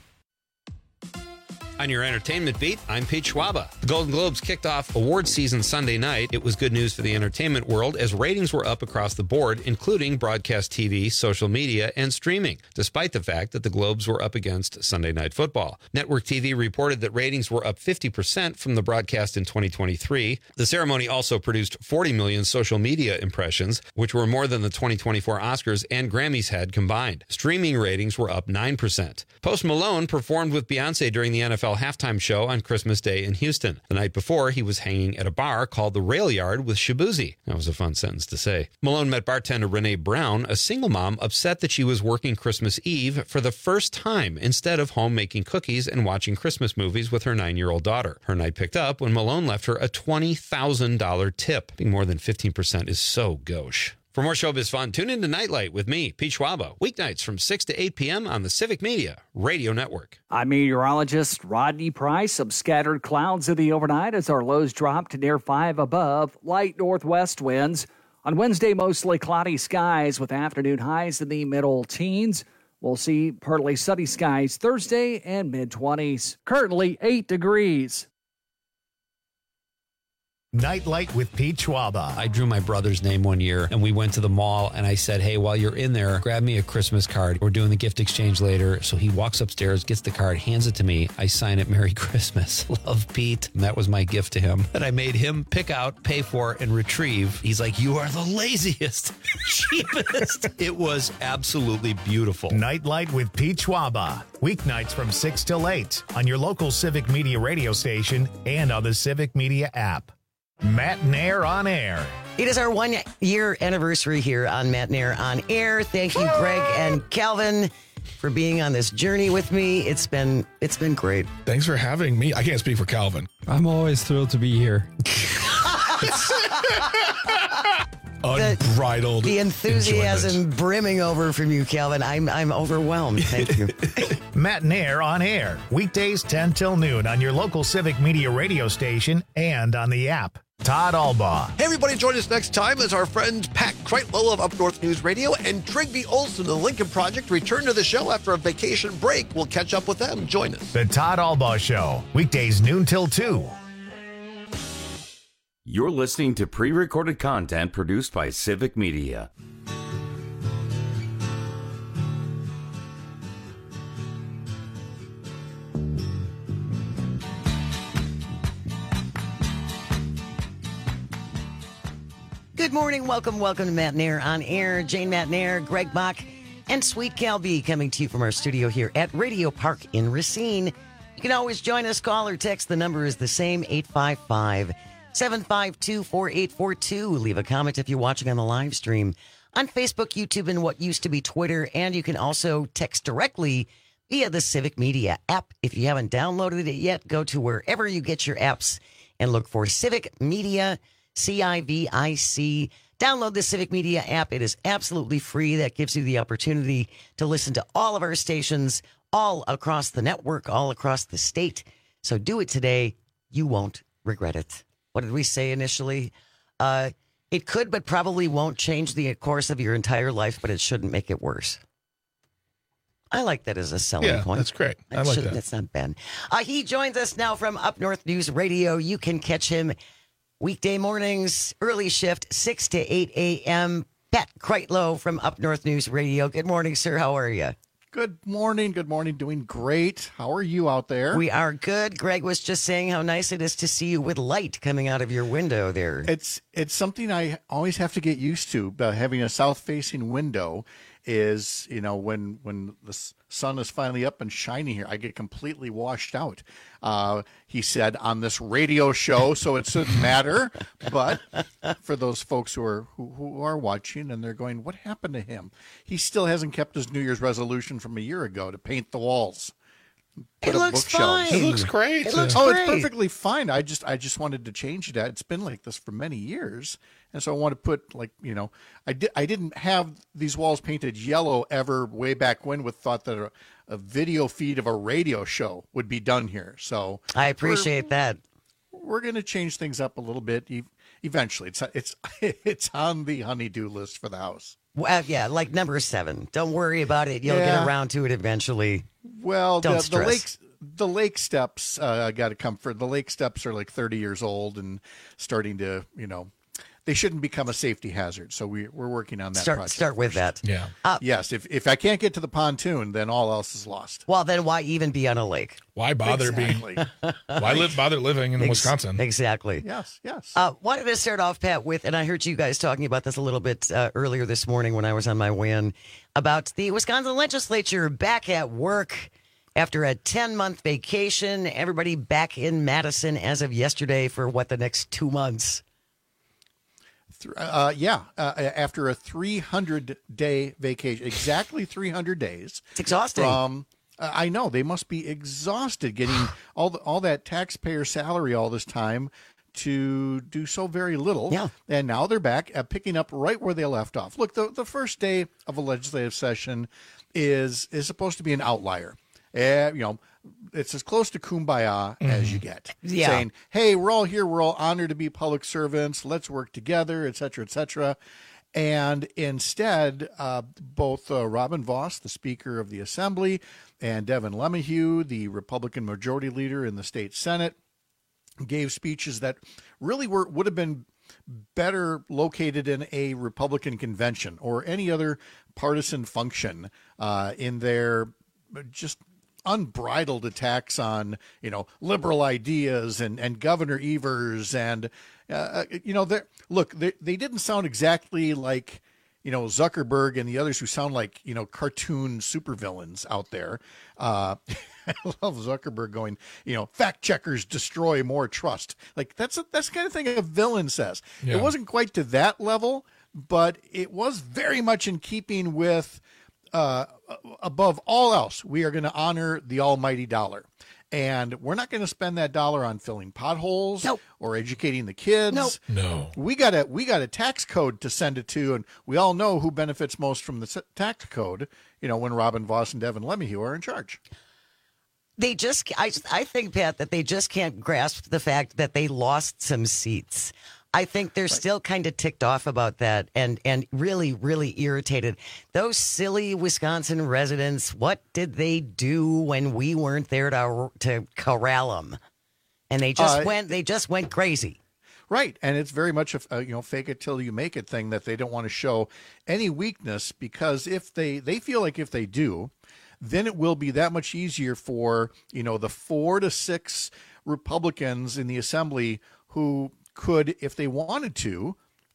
On your entertainment beat, I'm Pete Schwaba. The Golden Globes kicked off awards season Sunday night. It was good news for the entertainment world as ratings were up across the board, including broadcast T V, social media, and streaming, despite the fact that the Globes were up against Sunday Night Football. Network T V reported that ratings were up fifty percent from the broadcast in twenty twenty-three. The ceremony also produced forty million social media impressions, which were more than the twenty twenty-four Oscars and Grammys had combined. Streaming ratings were up nine percent. Post Malone performed with Beyonce during the N F L halftime show on Christmas Day in Houston. The night before, he was hanging at a bar called the Rail Yard with Shabuzi. That was a fun sentence to say. Malone met bartender Renee Brown, a single mom upset that she was working Christmas Eve for the first time instead of home making cookies and watching Christmas movies with her nine-year-old daughter. Her night picked up when Malone left her a twenty thousand dollars tip. Being more than fifteen percent is so gauche. For more showbiz fun, tune in to Nightlight with me, Pete Schwaba, weeknights from six to eight p.m. on the Civic Media Radio Network. I'm meteorologist Rodney Price. Some scattered clouds in the overnight as our lows drop to near five above. Light northwest winds. On Wednesday, mostly cloudy skies with afternoon highs in the middle teens. We'll see partly sunny skies Thursday and mid-twenties. Currently eight degrees. Nightlight with Pete Schwaba. I drew my brother's name one year, and we went to the mall, and I said, hey, while you're in there, grab me a Christmas card. We're doing the gift exchange later. So he walks upstairs, gets the card, hands it to me. I sign it, Merry Christmas. Love, Pete. And that was my gift to him that I made him pick out, pay for, and retrieve. He's like, you are the laziest, cheapest. It was absolutely beautiful. Nightlight with Pete Schwaba. Weeknights from six till eight on your local Civic Media radio station and on the Civic Media app. Matt Nair on Air. It is our one-year anniversary here on Matt Nair on Air. Thank you, Greg and Calvin, for being on this journey with me. It's been it's been great. Thanks for having me. I can't speak for Calvin. I'm always thrilled to be here. Unbridled. The, the enthusiasm enjoyment. brimming over from you, Calvin. I'm I'm overwhelmed. Thank you. Matt Nair on Air. Weekdays ten till noon on your local Civic Media radio station and on the app. Todd Albaugh. Hey, everybody, join us next time as our friends Pat Kreitlow of Up North News Radio and Trigby Olson of the Lincoln Project return to the show after a vacation break. We'll catch up with them. Join us. The Todd Albaugh Show. Weekdays noon till two. You're listening to pre-recorded content produced by Civic Media. morning. Welcome, welcome to Matt Nair on Air. Jane Matt Nair, Greg Bach, and Sweet Cal B coming to you from our studio here at Radio Park in Racine. You can always join us, call or text. The number is the same, eight five five, seven five two, four eight four two. Leave a comment if you're watching on the live stream on Facebook, YouTube, and what used to be Twitter. And you can also text directly via the Civic Media app. If you haven't downloaded it yet, go to wherever you get your apps and look for Civic Media, C I V I C. Download the Civic Media app. It is absolutely free. That gives you the opportunity to listen to all of our stations all across the network, all across the state. So do it today. You won't regret it. What did we say initially? Uh, it could, but probably won't change the course of your entire life, but it shouldn't make it worse. I like that as a selling yeah, point. That's great. I That like should- that. That's not bad. Uh, he joins us now from Up North News Radio. You can catch him weekday mornings, early shift, six to eight a.m. Pat Kreitlow from Up North News Radio. Good morning, sir. How are you? Good morning. Good morning. Doing great. How are you out there? We are good. Greg was just saying how nice it is to see you with light coming out of your window there. It's it's something I always have to get used to. Uh, having a south-facing window is, you know, when when the s- sun is finally up and shining here, I get completely washed out. Uh, he said on this radio show, so it shouldn't matter. But for those folks who are who, who are watching and they're going, "What happened to him?" He still hasn't kept his New Year's resolution from a year ago to paint the walls. It Put up looks bookshelves. fine. It looks great. It looks oh, great. it's perfectly fine. I just I just wanted to change that. It's been like this for many years, and so I want to put like you know I did I didn't have these walls painted yellow ever way back when with thought that a, a video feed of a radio show would be done here. So I appreciate that. We're going to change things up a little bit e- eventually. It's it's it's on the honey-do list for the house. Well, yeah, like number seven. Don't worry about it. You'll Yeah. get around to it eventually. Well, Don't the, the stress. lakes, the lake steps, uh, I got to comfort. The lake steps are like thirty years old and starting to, you know, they shouldn't become a safety hazard. So we, we're working on that Start project. start with that. Yeah. Uh, yes. If if I can't get to the pontoon, then all else is lost. Well, then why even be on a lake? Why bother Exactly. being? Why live? Bother living in Ex- Wisconsin? Exactly. Yes. Yes. Uh, wanted to start off, Pat, with, and I heard you guys talking about this a little bit uh, earlier this morning when I was on my way in, about the Wisconsin legislature back at work after a ten-month vacation. Everybody back in Madison as of yesterday for, what, the next two months? Th- Uh, yeah. Uh, after a three hundred day vacation, exactly three hundred days. It's exhausting. From, uh, I know they must be exhausted getting all the, all that taxpayer salary all this time to do so very little. Yeah. And now they're back uh, picking up right where they left off. Look, the, the first day of a legislative session is is supposed to be an outlier. Uh, you know, it's as close to kumbaya as you get. Yeah. Saying, hey, we're all here. We're all honored to be public servants. Let's work together, et cetera, et cetera. And instead, uh, both uh, Robin Voss, the Speaker of the Assembly, and Devin LeMahieu, the Republican Majority Leader in the state Senate, gave speeches that really were would have been better located in a Republican convention or any other partisan function uh, in their just unbridled attacks on, you know, liberal ideas and, and Governor Evers. And, uh, you know, they look, they, they didn't sound exactly like, you know, Zuckerberg and the others who sound like, you know, cartoon supervillains out there. Uh, I love Zuckerberg going, you know, fact checkers destroy more trust. Like that's, a, that's the kind of thing a villain says. Yeah. It wasn't quite to that level, but it was very much in keeping with, uh, above all else, we are going to honor the almighty dollar. And we're not going to spend that dollar on filling potholes Nope. or educating the kids. Nope. No. We got a we got a tax code to send it to, and we all know who benefits most from the s- tax code. You know, when Robin Voss and Devin LeMahieu are in charge. They just, I, I think, Pat, that they just can't grasp the fact that they lost some seats. I think they're still kind of ticked off about that and, and really, really irritated. Those silly Wisconsin residents, what did they do when we weren't there to, to corral them? And they just Uh, went, they just went crazy. Right, and it's very much a, a you know fake it till you make it thing that they don't want to show any weakness, because if they they feel like if they do, then it will be that much easier for you know the four to six Republicans in the assembly who could, if they wanted to,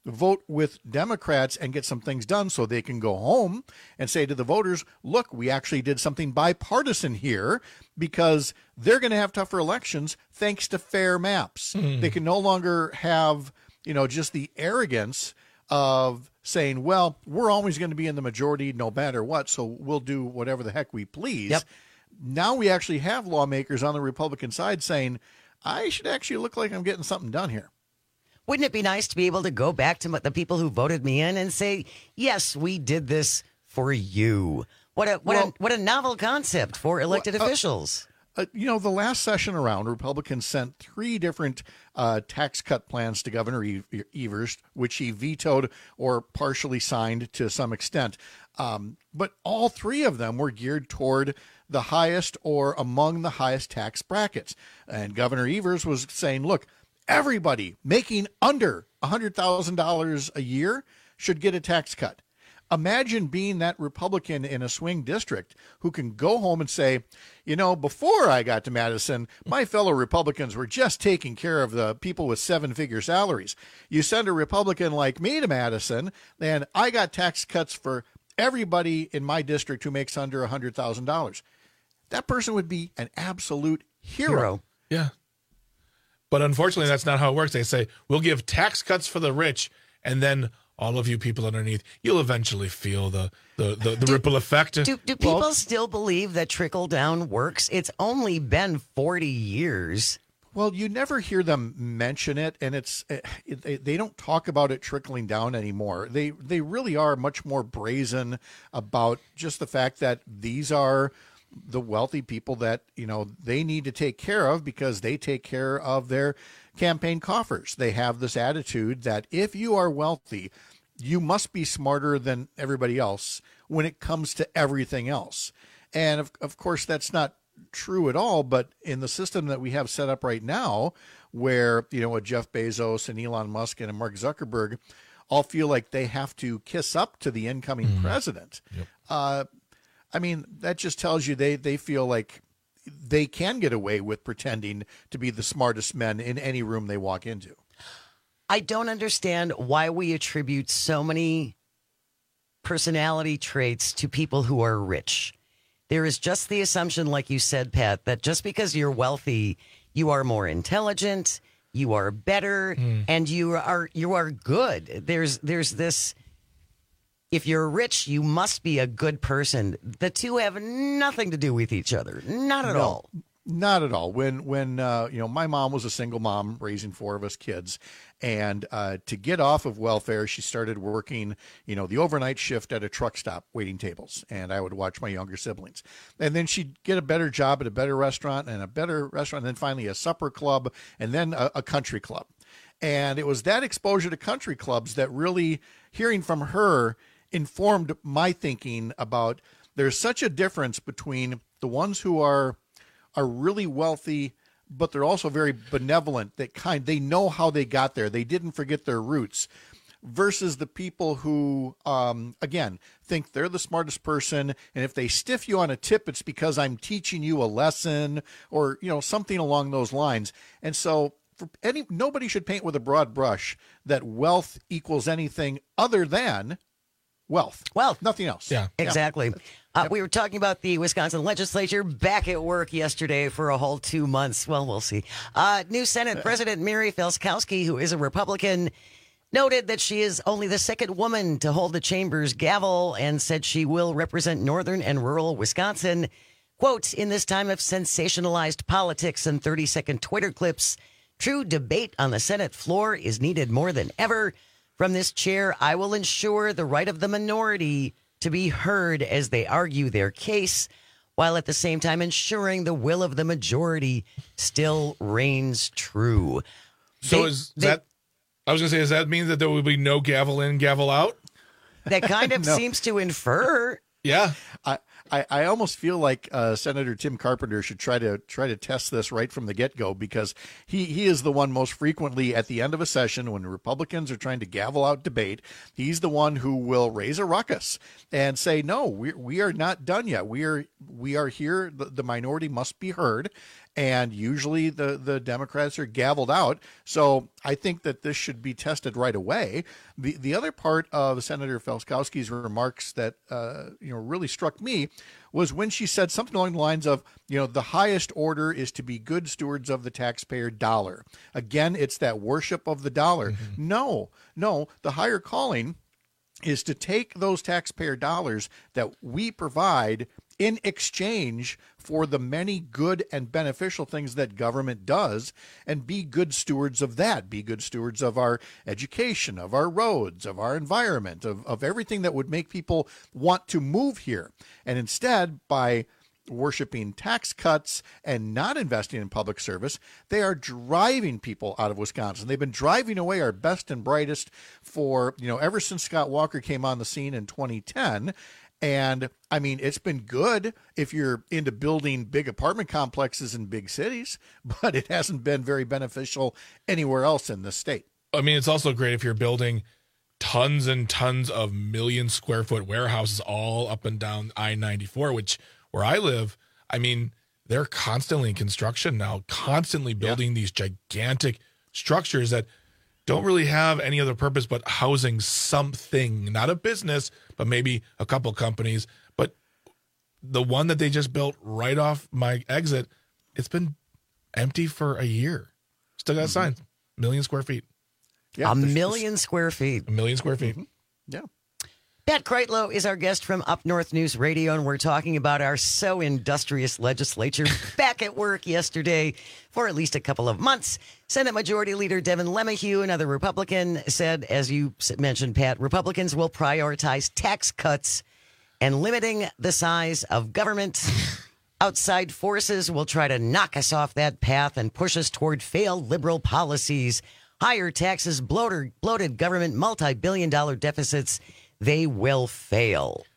vote with Democrats and get some things done so they can go home and say to the voters, look, we actually did something bipartisan here, because they're going to have tougher elections thanks to fair maps. Mm. They can no longer have, you know, just the arrogance of saying, well, we're always going to be in the majority no matter what, so we'll do whatever the heck we please. Yep. Now we actually have lawmakers on the Republican side saying, I should actually look like I'm getting something done here. Wouldn't it be nice to be able to go back to the people who voted me in and say, yes, we did this for you? What a what well, a what a novel concept for elected well, uh, officials. Uh, you know, the last session around, Republicans sent three different uh, tax cut plans to Governor e- Evers, which he vetoed or partially signed to some extent. Um, but all three of them were geared toward the highest or among the highest tax brackets. And Governor Evers was saying, look, everybody making under one hundred thousand dollars a year should get a tax cut. Imagine being that Republican in a swing district who can go home and say, you know, before I got to Madison, my fellow Republicans were just taking care of the people with seven-figure salaries. You send a Republican like me to Madison, and I got tax cuts for everybody in my district who makes under one hundred thousand dollars. That person would be an absolute hero. hero. Yeah. But unfortunately, that's not how it works. They say, we'll give tax cuts for the rich, and then all of you people underneath, you'll eventually feel the the, the, the do, ripple effect. Do, do people well, still believe that trickle-down works? It's only been forty years. Well, you never hear them mention it, and it's it, they don't talk about it trickling down anymore. They they really are much more brazen about just the fact that these are the wealthy people that, you know, they need to take care of because they take care of their campaign coffers. They have this attitude that if you are wealthy, you must be smarter than everybody else when it comes to everything else. And of, of course, that's not true at all. But in the system that we have set up right now, where, you know, a Jeff Bezos and Elon Musk and a Mark Zuckerberg all feel like they have to kiss up to the incoming mm-hmm. president. Yep. Uh, I mean, that just tells you they, they feel like they can get away with pretending to be the smartest men in any room they walk into. I don't understand why we attribute so many personality traits to people who are rich. There is just the assumption, like you said, Pat, that just because you're wealthy, you are more intelligent, you are better, mm. and you are you are good. There's there's this. If you're rich, you must be a good person. The two have nothing to do with each other. Not at no, all. Not at all. When, when uh, you know, my mom was a single mom raising four of us kids. And uh, to get off of welfare, she started working, you know, the overnight shift at a truck stop waiting tables. And I would watch my younger siblings. And then she'd get a better job at a better restaurant and a better restaurant. And then finally a supper club and then a, a country club. And it was that exposure to country clubs that really, hearing from her, informed my thinking about there's such a difference between the ones who are are really wealthy, but they're also very benevolent. That kind, they know how they got there. They didn't forget their roots, versus the people who, um, again, think they're the smartest person. And if they stiff you on a tip, it's because I'm teaching you a lesson or, you know, something along those lines. And so for any, nobody should paint with a broad brush that wealth equals anything other than Wealth. Wealth. Nothing else. Yeah. Exactly. Uh, yep. We were talking about the Wisconsin legislature back at work yesterday for a whole two months. Well, we'll see. Uh, new Senate President Mary Felskowski, who is a Republican, noted that she is only the second woman to hold the chamber's gavel and said she will represent northern and rural Wisconsin. Quote, in this time of sensationalized politics and thirty-second Twitter clips, true debate on the Senate floor is needed more than ever. From this chair, I will ensure the right of the minority to be heard as they argue their case, while at the same time ensuring the will of the majority still reigns true. So they, is they, that, I was going to say, does that mean that there will be no gavel in, gavel out? That kind of no. seems to infer. Yeah. I, I, I almost feel like uh, Senator Tim Carpenter should try to try to test this right from the get-go, because he, he is the one most frequently at the end of a session when Republicans are trying to gavel out debate. He's the one who will raise a ruckus and say, no, we we are not done yet. We are we are here. The, the minority must be heard. And usually the, the Democrats are gavelled out. So I think that this should be tested right away. The the other part of Senator Felskowski's remarks that uh, you know really struck me was when she said something along the lines of, you know, the highest order is to be good stewards of the taxpayer dollar. Again, it's that worship of the dollar. Mm-hmm. No, no, the higher calling is to take those taxpayer dollars that we provide in exchange for the many good and beneficial things that government does, and be good stewards of that, be good stewards of our education, of our roads, of our environment, of, of everything that would make people want to move here. And instead, by worshiping tax cuts and not investing in public service, they are driving people out of Wisconsin. They've been driving away our best and brightest for, you know, ever since Scott Walker came on the scene in twenty ten. And I mean, it's been good if you're into building big apartment complexes in big cities, but it hasn't been very beneficial anywhere else in the state. I mean, it's also great if you're building tons and tons of million square foot warehouses all up and down I ninety-four, which where I live, I mean, they're constantly in construction now, constantly building yeah. these gigantic structures that don't really have any other purpose but housing something, not a business, but maybe a couple companies. But the one that they just built right off my exit, it's been empty for a year. Still got mm-hmm. signs, million square feet. Yeah, a million square feet. A million square feet. Mm-hmm. Yeah. Pat Kreitlow is our guest from Up North News Radio, and we're talking about our so industrious legislature back at work yesterday for at least a couple of months. Senate Majority Leader Devin LeMahieu, another Republican, said, as you mentioned, Pat, Republicans will prioritize tax cuts and limiting the size of government. Outside forces will try to knock us off that path and push us toward failed liberal policies, higher taxes, bloated, bloated government, multi-billion dollar deficits. They will fail.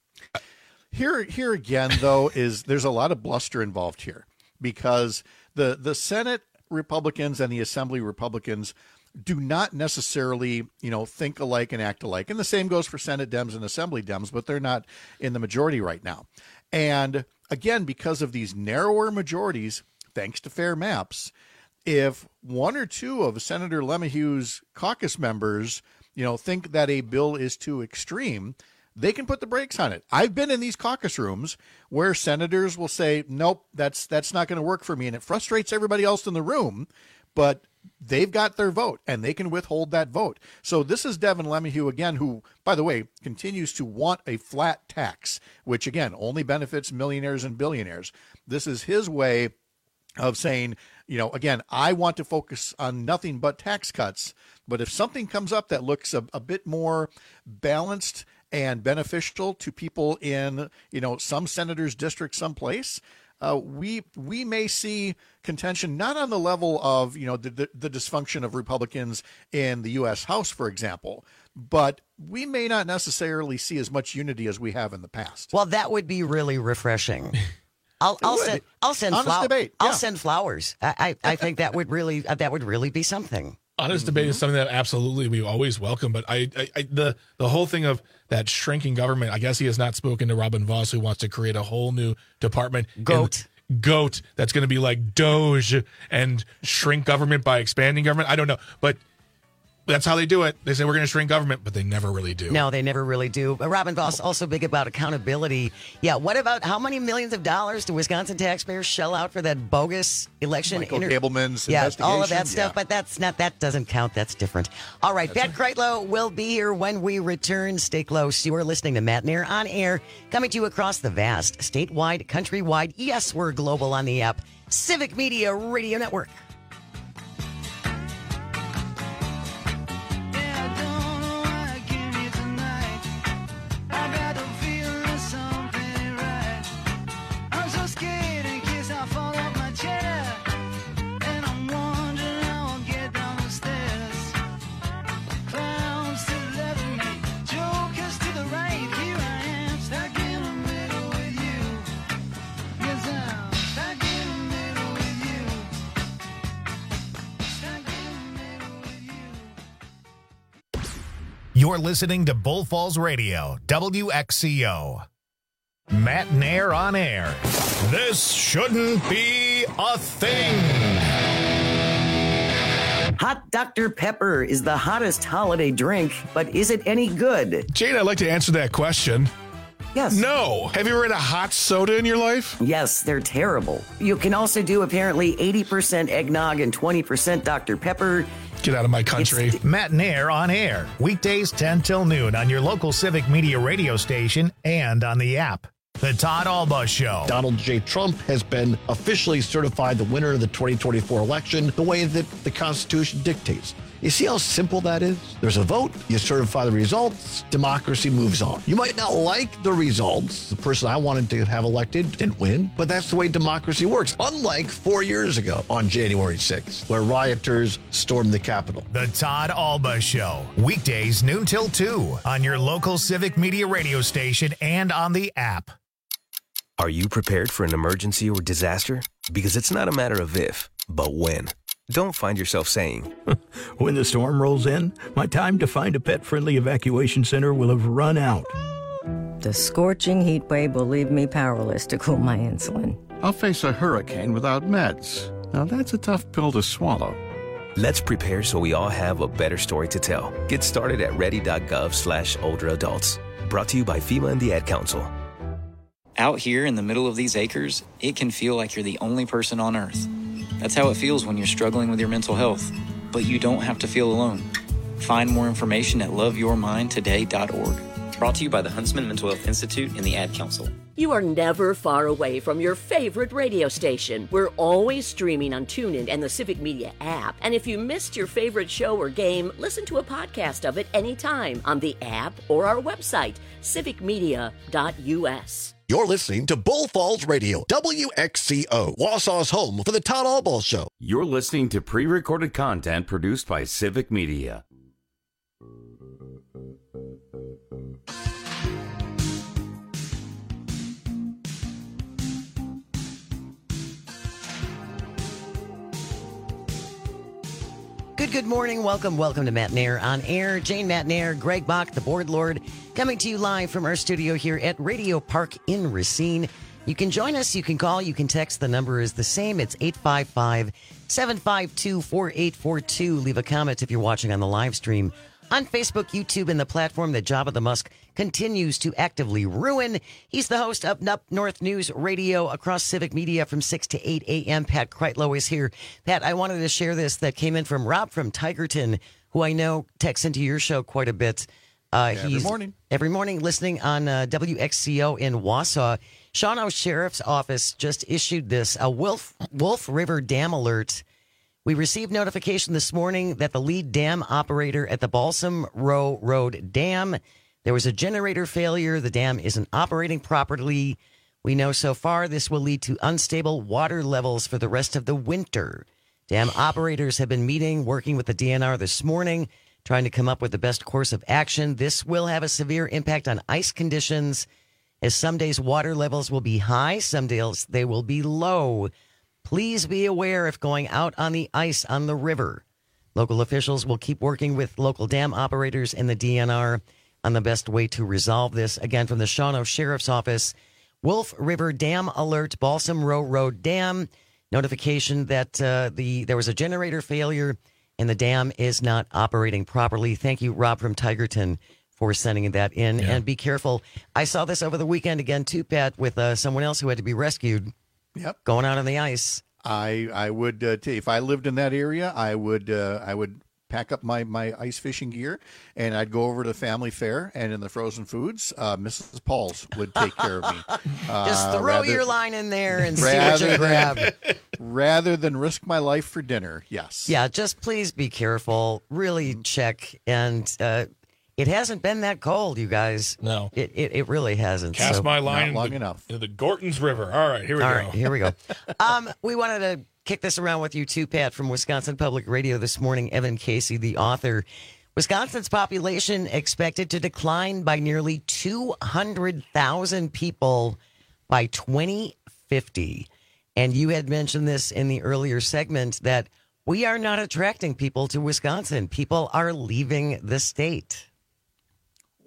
Here, here again, though, is there's a lot of bluster involved here because the the Senate Republicans and the Assembly Republicans do not necessarily, you know, think alike and act alike. And the same goes for Senate Dems and Assembly Dems, but they're not in the majority right now. And again, because of these narrower majorities, thanks to fair maps, if one or two of Senator LeMahieu's caucus members, you know, think that a bill is too extreme, they can put the brakes on it. I've been in these caucus rooms where senators will say, nope, that's that's not going to work for me. And it frustrates everybody else in the room, but they've got their vote and they can withhold that vote. So this is Devin LeMahieu again, who, by the way, continues to want a flat tax, which again, only benefits millionaires and billionaires. This is his way of saying, you know, again, I want to focus on nothing but tax cuts. But if something comes up that looks a, a bit more balanced and beneficial to people in, you know, some senators' district someplace, uh, we we may see contention not on the level of, you know, the, the, the dysfunction of Republicans in the U S House, for example, but we may not necessarily see as much unity as we have in the past. Well, that would be really refreshing. I'll, I'll send I'll send flowers. Yeah. I'll send flowers. I, I I think that would really that would really be something. Honest debate is something that absolutely we always welcome, but I, I, I the the whole thing of that shrinking government. I guess he has not spoken to Robin Vos, who wants to create a whole new department. Goat, goat. That's going to be like Doge and shrink government by expanding government. I don't know, but that's how they do it. They say we're going to shrink government, but they never really do. No, they never really do. But Robin Vos also big about accountability. Yeah, what about how many millions of dollars do Wisconsin taxpayers shell out for that bogus election? Michael inter- Gableman's yeah, investigation. all of that stuff. Yeah. But that's not that doesn't count. That's different. All right, That's Pat Kreitlow will be here when we return. Stay close. You are listening to Matt Nair on air, coming to you across the vast, statewide, countrywide. Yes, we're global on the app. Civic Media Radio Network. You're listening to Bull Falls Radio, W X C O. Matt Nair on air. This shouldn't be a thing. Hot Doctor Pepper is the hottest holiday drink, but is it any good? Jane, I'd like to answer that question. Yes. No. Have you ever had a hot soda in your life? Yes, they're terrible. You can also do apparently eighty percent eggnog and twenty percent Doctor Pepper. Get out of my country. It's Matt and Air on air. Weekdays ten till noon on your local Civic Media radio station and on the app. The Todd Alba Show. Donald J. Trump has been officially certified the winner of the twenty twenty-four election the way that the Constitution dictates. You see how simple that is? There's a vote, you certify the results, democracy moves on. You might not like the results. The person I wanted to have elected didn't win, but that's the way democracy works. Unlike four years ago on January sixth, where rioters stormed the Capitol. The Todd Alba Show. Weekdays noon till two on your local Civic Media radio station and on the app. Are you prepared for an emergency or disaster? Because it's not a matter of if, but when. Don't find yourself saying, when the storm rolls in, my time to find a pet-friendly evacuation center will have run out. The scorching heat wave will leave me powerless to cool my insulin. I'll face a hurricane without meds. Now that's a tough pill to swallow. Let's prepare so we all have a better story to tell. Get started at ready.gov slash older adults. Brought to you by FEMA and the Ad Council. Out here in the middle of these acres, it can feel like you're the only person on Earth. That's how it feels when you're struggling with your mental health. But you don't have to feel alone. Find more information at love your mind today dot org. Brought to you by the Huntsman Mental Health Institute and the Ad Council. You are never far away from your favorite radio station. We're always streaming on TuneIn and the Civic Media app. And if you missed your favorite show or game, listen to a podcast of it anytime on the app or our website, civic media dot u s. You're listening to Bull Falls Radio, W X C O, Wausau's home for the Todd Alba Show. You're listening to pre-recorded content produced by Civic Media. Good, good morning. Welcome, welcome to Matt and Air on air. Jane Matt and Air, Greg Bach, the board lord, coming to you live from our studio here at Radio Park in Racine. You can join us, you can call, you can text. The number is the same. It's eight five five, seven five two, four eight four two. Leave a comment if you're watching on the live stream on Facebook, YouTube, and the platform that Jabba the Musk continues to actively ruin. He's the host of Up North News Radio across Civic Media from six to eight a.m. Pat Kreitlow is here. Pat, I wanted to share this that came in from Rob from Tigerton, who I know texts into your show quite a bit. Uh, every he's morning. Every morning listening on uh, W X C O in Wausau. Shawano Sheriff's Office just issued this, a Wolf, Wolf River Dam alert. We received notification this morning that the lead dam operator at the Balsam Row Road Dam, there was a generator failure. The dam isn't operating properly. We know so far this will lead to unstable water levels for the rest of the winter. Dam operators have been meeting, working with the D N R this morning, trying to come up with the best course of action. This will have a severe impact on ice conditions, as some days water levels will be high, some days they will be low. Please be aware if going out on the ice on the river. Local officials will keep working with local dam operators and the D N R on the best way to resolve this. Again, from the Shawano Sheriff's Office, Wolf River Dam alert, Balsam Row Road Dam. Notification that uh, the there was a generator failure and the dam is not operating properly. Thank you, Rob from Tigerton, for sending that in. Yeah. And be careful. I saw this over the weekend again, too, Pat, with uh, someone else who had to be rescued. Yep. Going out on the ice. I I would uh, t- if I lived in that area, I would uh, I would pack up my, my ice fishing gear and I'd go over to the family fair, and in the frozen foods, uh, Missus Paul's would take care of me. Uh, Just throw rather, your line in there and see what you grab. Rather than risk my life for dinner, yes. Yeah, just please be careful. Really check. And uh, it hasn't been that cold, you guys. No. It it, it really hasn't. Cast so. my line long the, enough. into the Gorton's River. All right, here we All go. right, here we go. um, we wanted to kick this around with you too, Pat, from Wisconsin Public Radio this morning. Evan Casey, the author. Wisconsin's population expected to decline by nearly two hundred thousand people by twenty fifty. And you had mentioned this in the earlier segment that we are not attracting people to Wisconsin. People are leaving the state.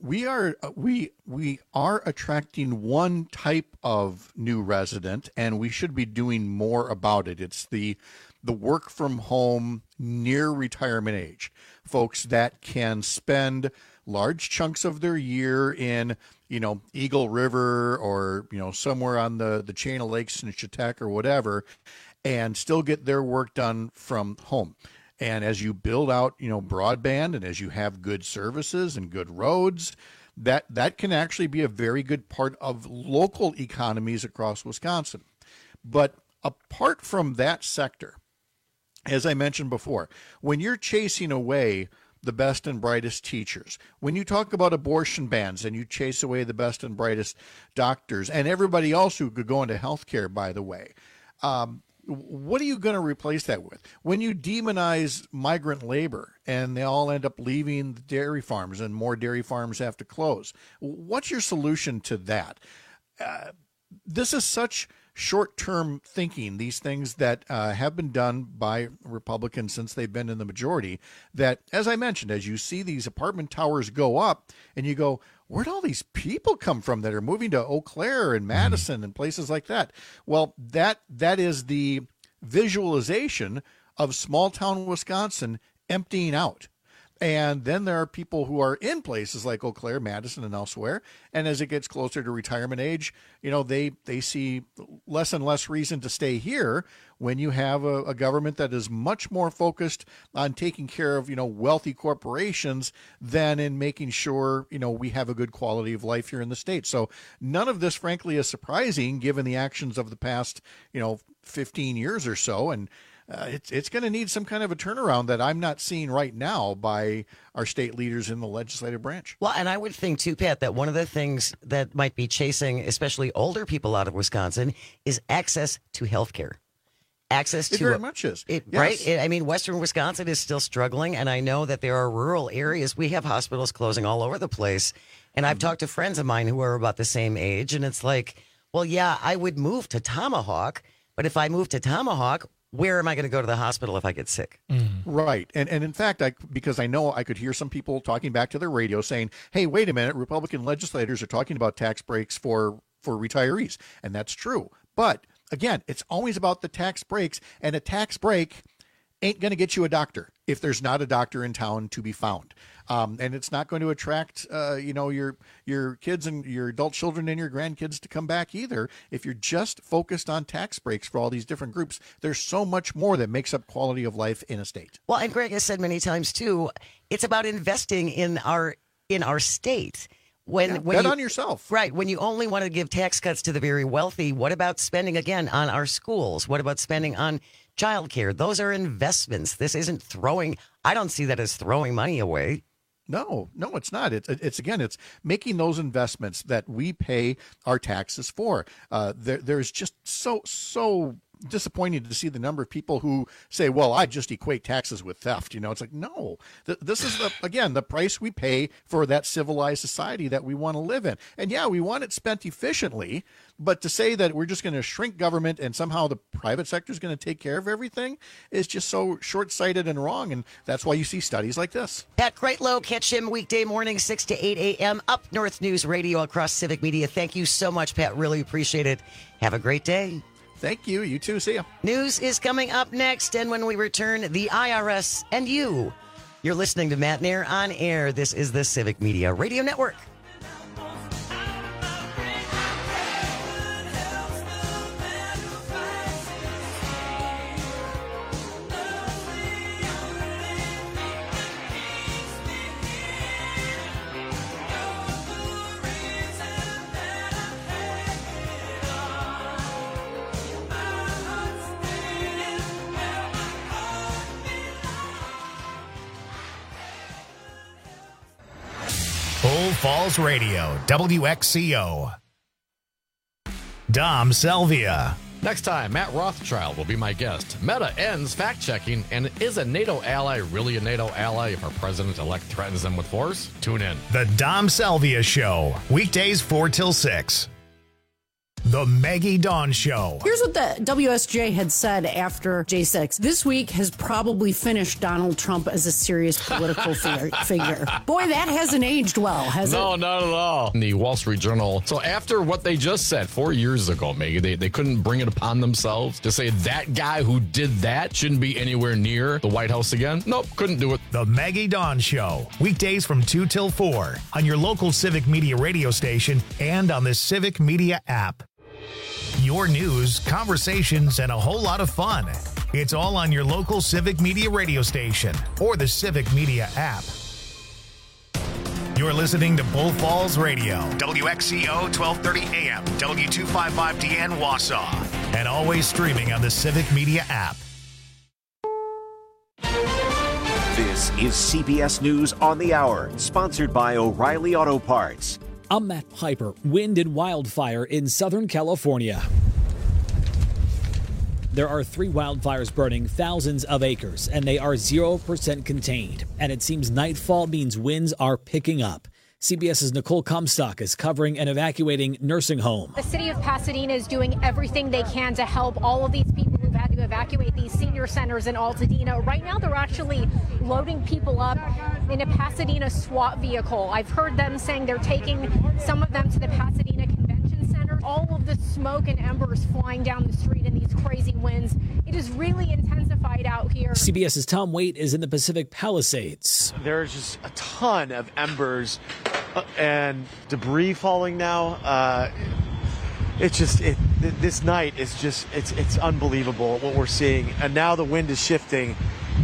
we are we we are attracting one type of new resident, and we should be doing more about it. It's the the work from home near retirement age folks that can spend large chunks of their year in, you know, Eagle River or, you know, somewhere on the, the chain of lakes in Chautauqua or whatever, and still get their work done from home. And as you build out, you know, broadband, and as you have good services and good roads, that, that can actually be a very good part of local economies across Wisconsin. But apart from that sector, as I mentioned before, when you're chasing away the best and brightest teachers, when you talk about abortion bans and you chase away the best and brightest doctors and everybody else who could go into healthcare, by the way, um, what are you going to replace that with? When you demonize migrant labor and they all end up leaving the dairy farms and more dairy farms have to close, what's your solution to that? Uh, this is such short-term thinking, these things that uh, have been done by Republicans since they've been in the majority, that, as I mentioned, as you see these apartment towers go up and you go, where'd all these people come from that are moving to Eau Claire and Madison mm-hmm. and places like that? Well, that that is the visualization of small-town Wisconsin emptying out. And then there are people who are in places like Eau Claire, Madison, and elsewhere. And as it gets closer to retirement age, you know, they, they see less and less reason to stay here when you have a, a government that is much more focused on taking care of, you know, wealthy corporations than in making sure, you know, we have a good quality of life here in the state. So none of this, frankly, is surprising given the actions of the past, you know, fifteen years or so. And Uh, it's it's going to need some kind of a turnaround that I'm not seeing right now by our state leaders in the legislative branch. Well, and I would think, too, Pat, that one of the things that might be chasing especially older people out of Wisconsin is access to health care. Access to it very a, much is. It, yes. Right? It, I mean, Western Wisconsin is still struggling, and I know that there are rural areas. We have hospitals closing all over the place, and I've mm-hmm. talked to friends of mine who are about the same age, and it's like, well, yeah, I would move to Tomahawk, but if I move to Tomahawk, where am I going to go to the hospital if I get sick? Mm-hmm. Right. And and in fact, I because I know I could hear some people talking back to their radio saying, hey, wait a minute, Republican legislators are talking about tax breaks for, for retirees. And that's true. But again, it's always about the tax breaks, and a tax break ain't going to get you a doctor if there's not a doctor in town to be found. Um, and it's not going to attract, uh, you know, your your kids and your adult children and your grandkids to come back either. If you're just focused on tax breaks for all these different groups, there's so much more that makes up quality of life in a state. Well, and Greg has said many times, too, it's about investing in our in our state. When, yeah, when bet you, on yourself. Right. When you only want to give tax cuts to the very wealthy, what about spending, again, on our schools? What about spending on childcare? Those are investments. This isn't throwing. I don't see that as throwing money away. No, no, it's not. It's, it's again, it's making those investments that we pay our taxes for. Uh, there, there's just so, so disappointing to see the number of people who say, well, I just equate taxes with theft. You know, it's like, no, th- this is, the, again, the price we pay for that civilized society that we want to live in. And yeah, we want it spent efficiently, but to say that we're just going to shrink government and somehow the private sector is going to take care of everything is just so short-sighted and wrong. And that's why you see studies like this. Pat Greatlow, catch him weekday morning, six to eight a.m. Up North News Radio across Civic Media. Thank you so much, Pat. Really appreciate it. Have a great day. Thank you. You too. See ya. News is coming up next, and when we return, the I R S and you. You're listening to Matt Nair on air. This is the Civic Media Radio Network. Falls Radio, W X C O. Dom Salvia. Next time, Matt Rothschild will be my guest. Meta ends fact-checking, and is a NATO ally really a NATO ally if our president-elect threatens them with force? Tune in. The Dom Salvia Show, weekdays four till six. The Maggie Dawn Show. Here's what the W S J had said after J six. This week has probably finished Donald Trump as a serious political figure. figure. Boy, that hasn't aged well, has no, it? No, not at all. In the Wall Street Journal. So after what they just said four years ago, Maggie, they, they couldn't bring it upon themselves to say that guy who did that shouldn't be anywhere near the White House again. Nope, couldn't do it. The Maggie Dawn Show. Weekdays from two till four on your local Civic Media radio station and on the Civic Media app. Your news, conversations, and a whole lot of fun. It's all on your local Civic Media radio station or the Civic Media app. You're listening to Bull Falls Radio, W X C O twelve thirty A M, W two fifty-five D N Wausau, and always streaming on the Civic Media app. This is C B S News on the Hour, sponsored by O'Reilly Auto Parts. I'm Matt Piper. Wind and wildfire in Southern California. There are three wildfires burning thousands of acres, and they are zero percent contained. And it seems nightfall means winds are picking up. CBS's Nicole Comstock is covering and evacuating nursing home. The city of Pasadena is doing everything they can to help all of these people who've had to evacuate these senior centers in Altadena. Right now, they're actually loading people up in a Pasadena SWAT vehicle. I've heard them saying they're taking some of them to the Pasadena Convention Center. All of the smoke and embers flying down the street in these crazy winds. It is really intensified out here. CBS's Tom Waite is in the Pacific Palisades. There's just a ton of embers and debris falling now. Uh, it's just it, this night is just it's it's unbelievable what we're seeing. And now the wind is shifting,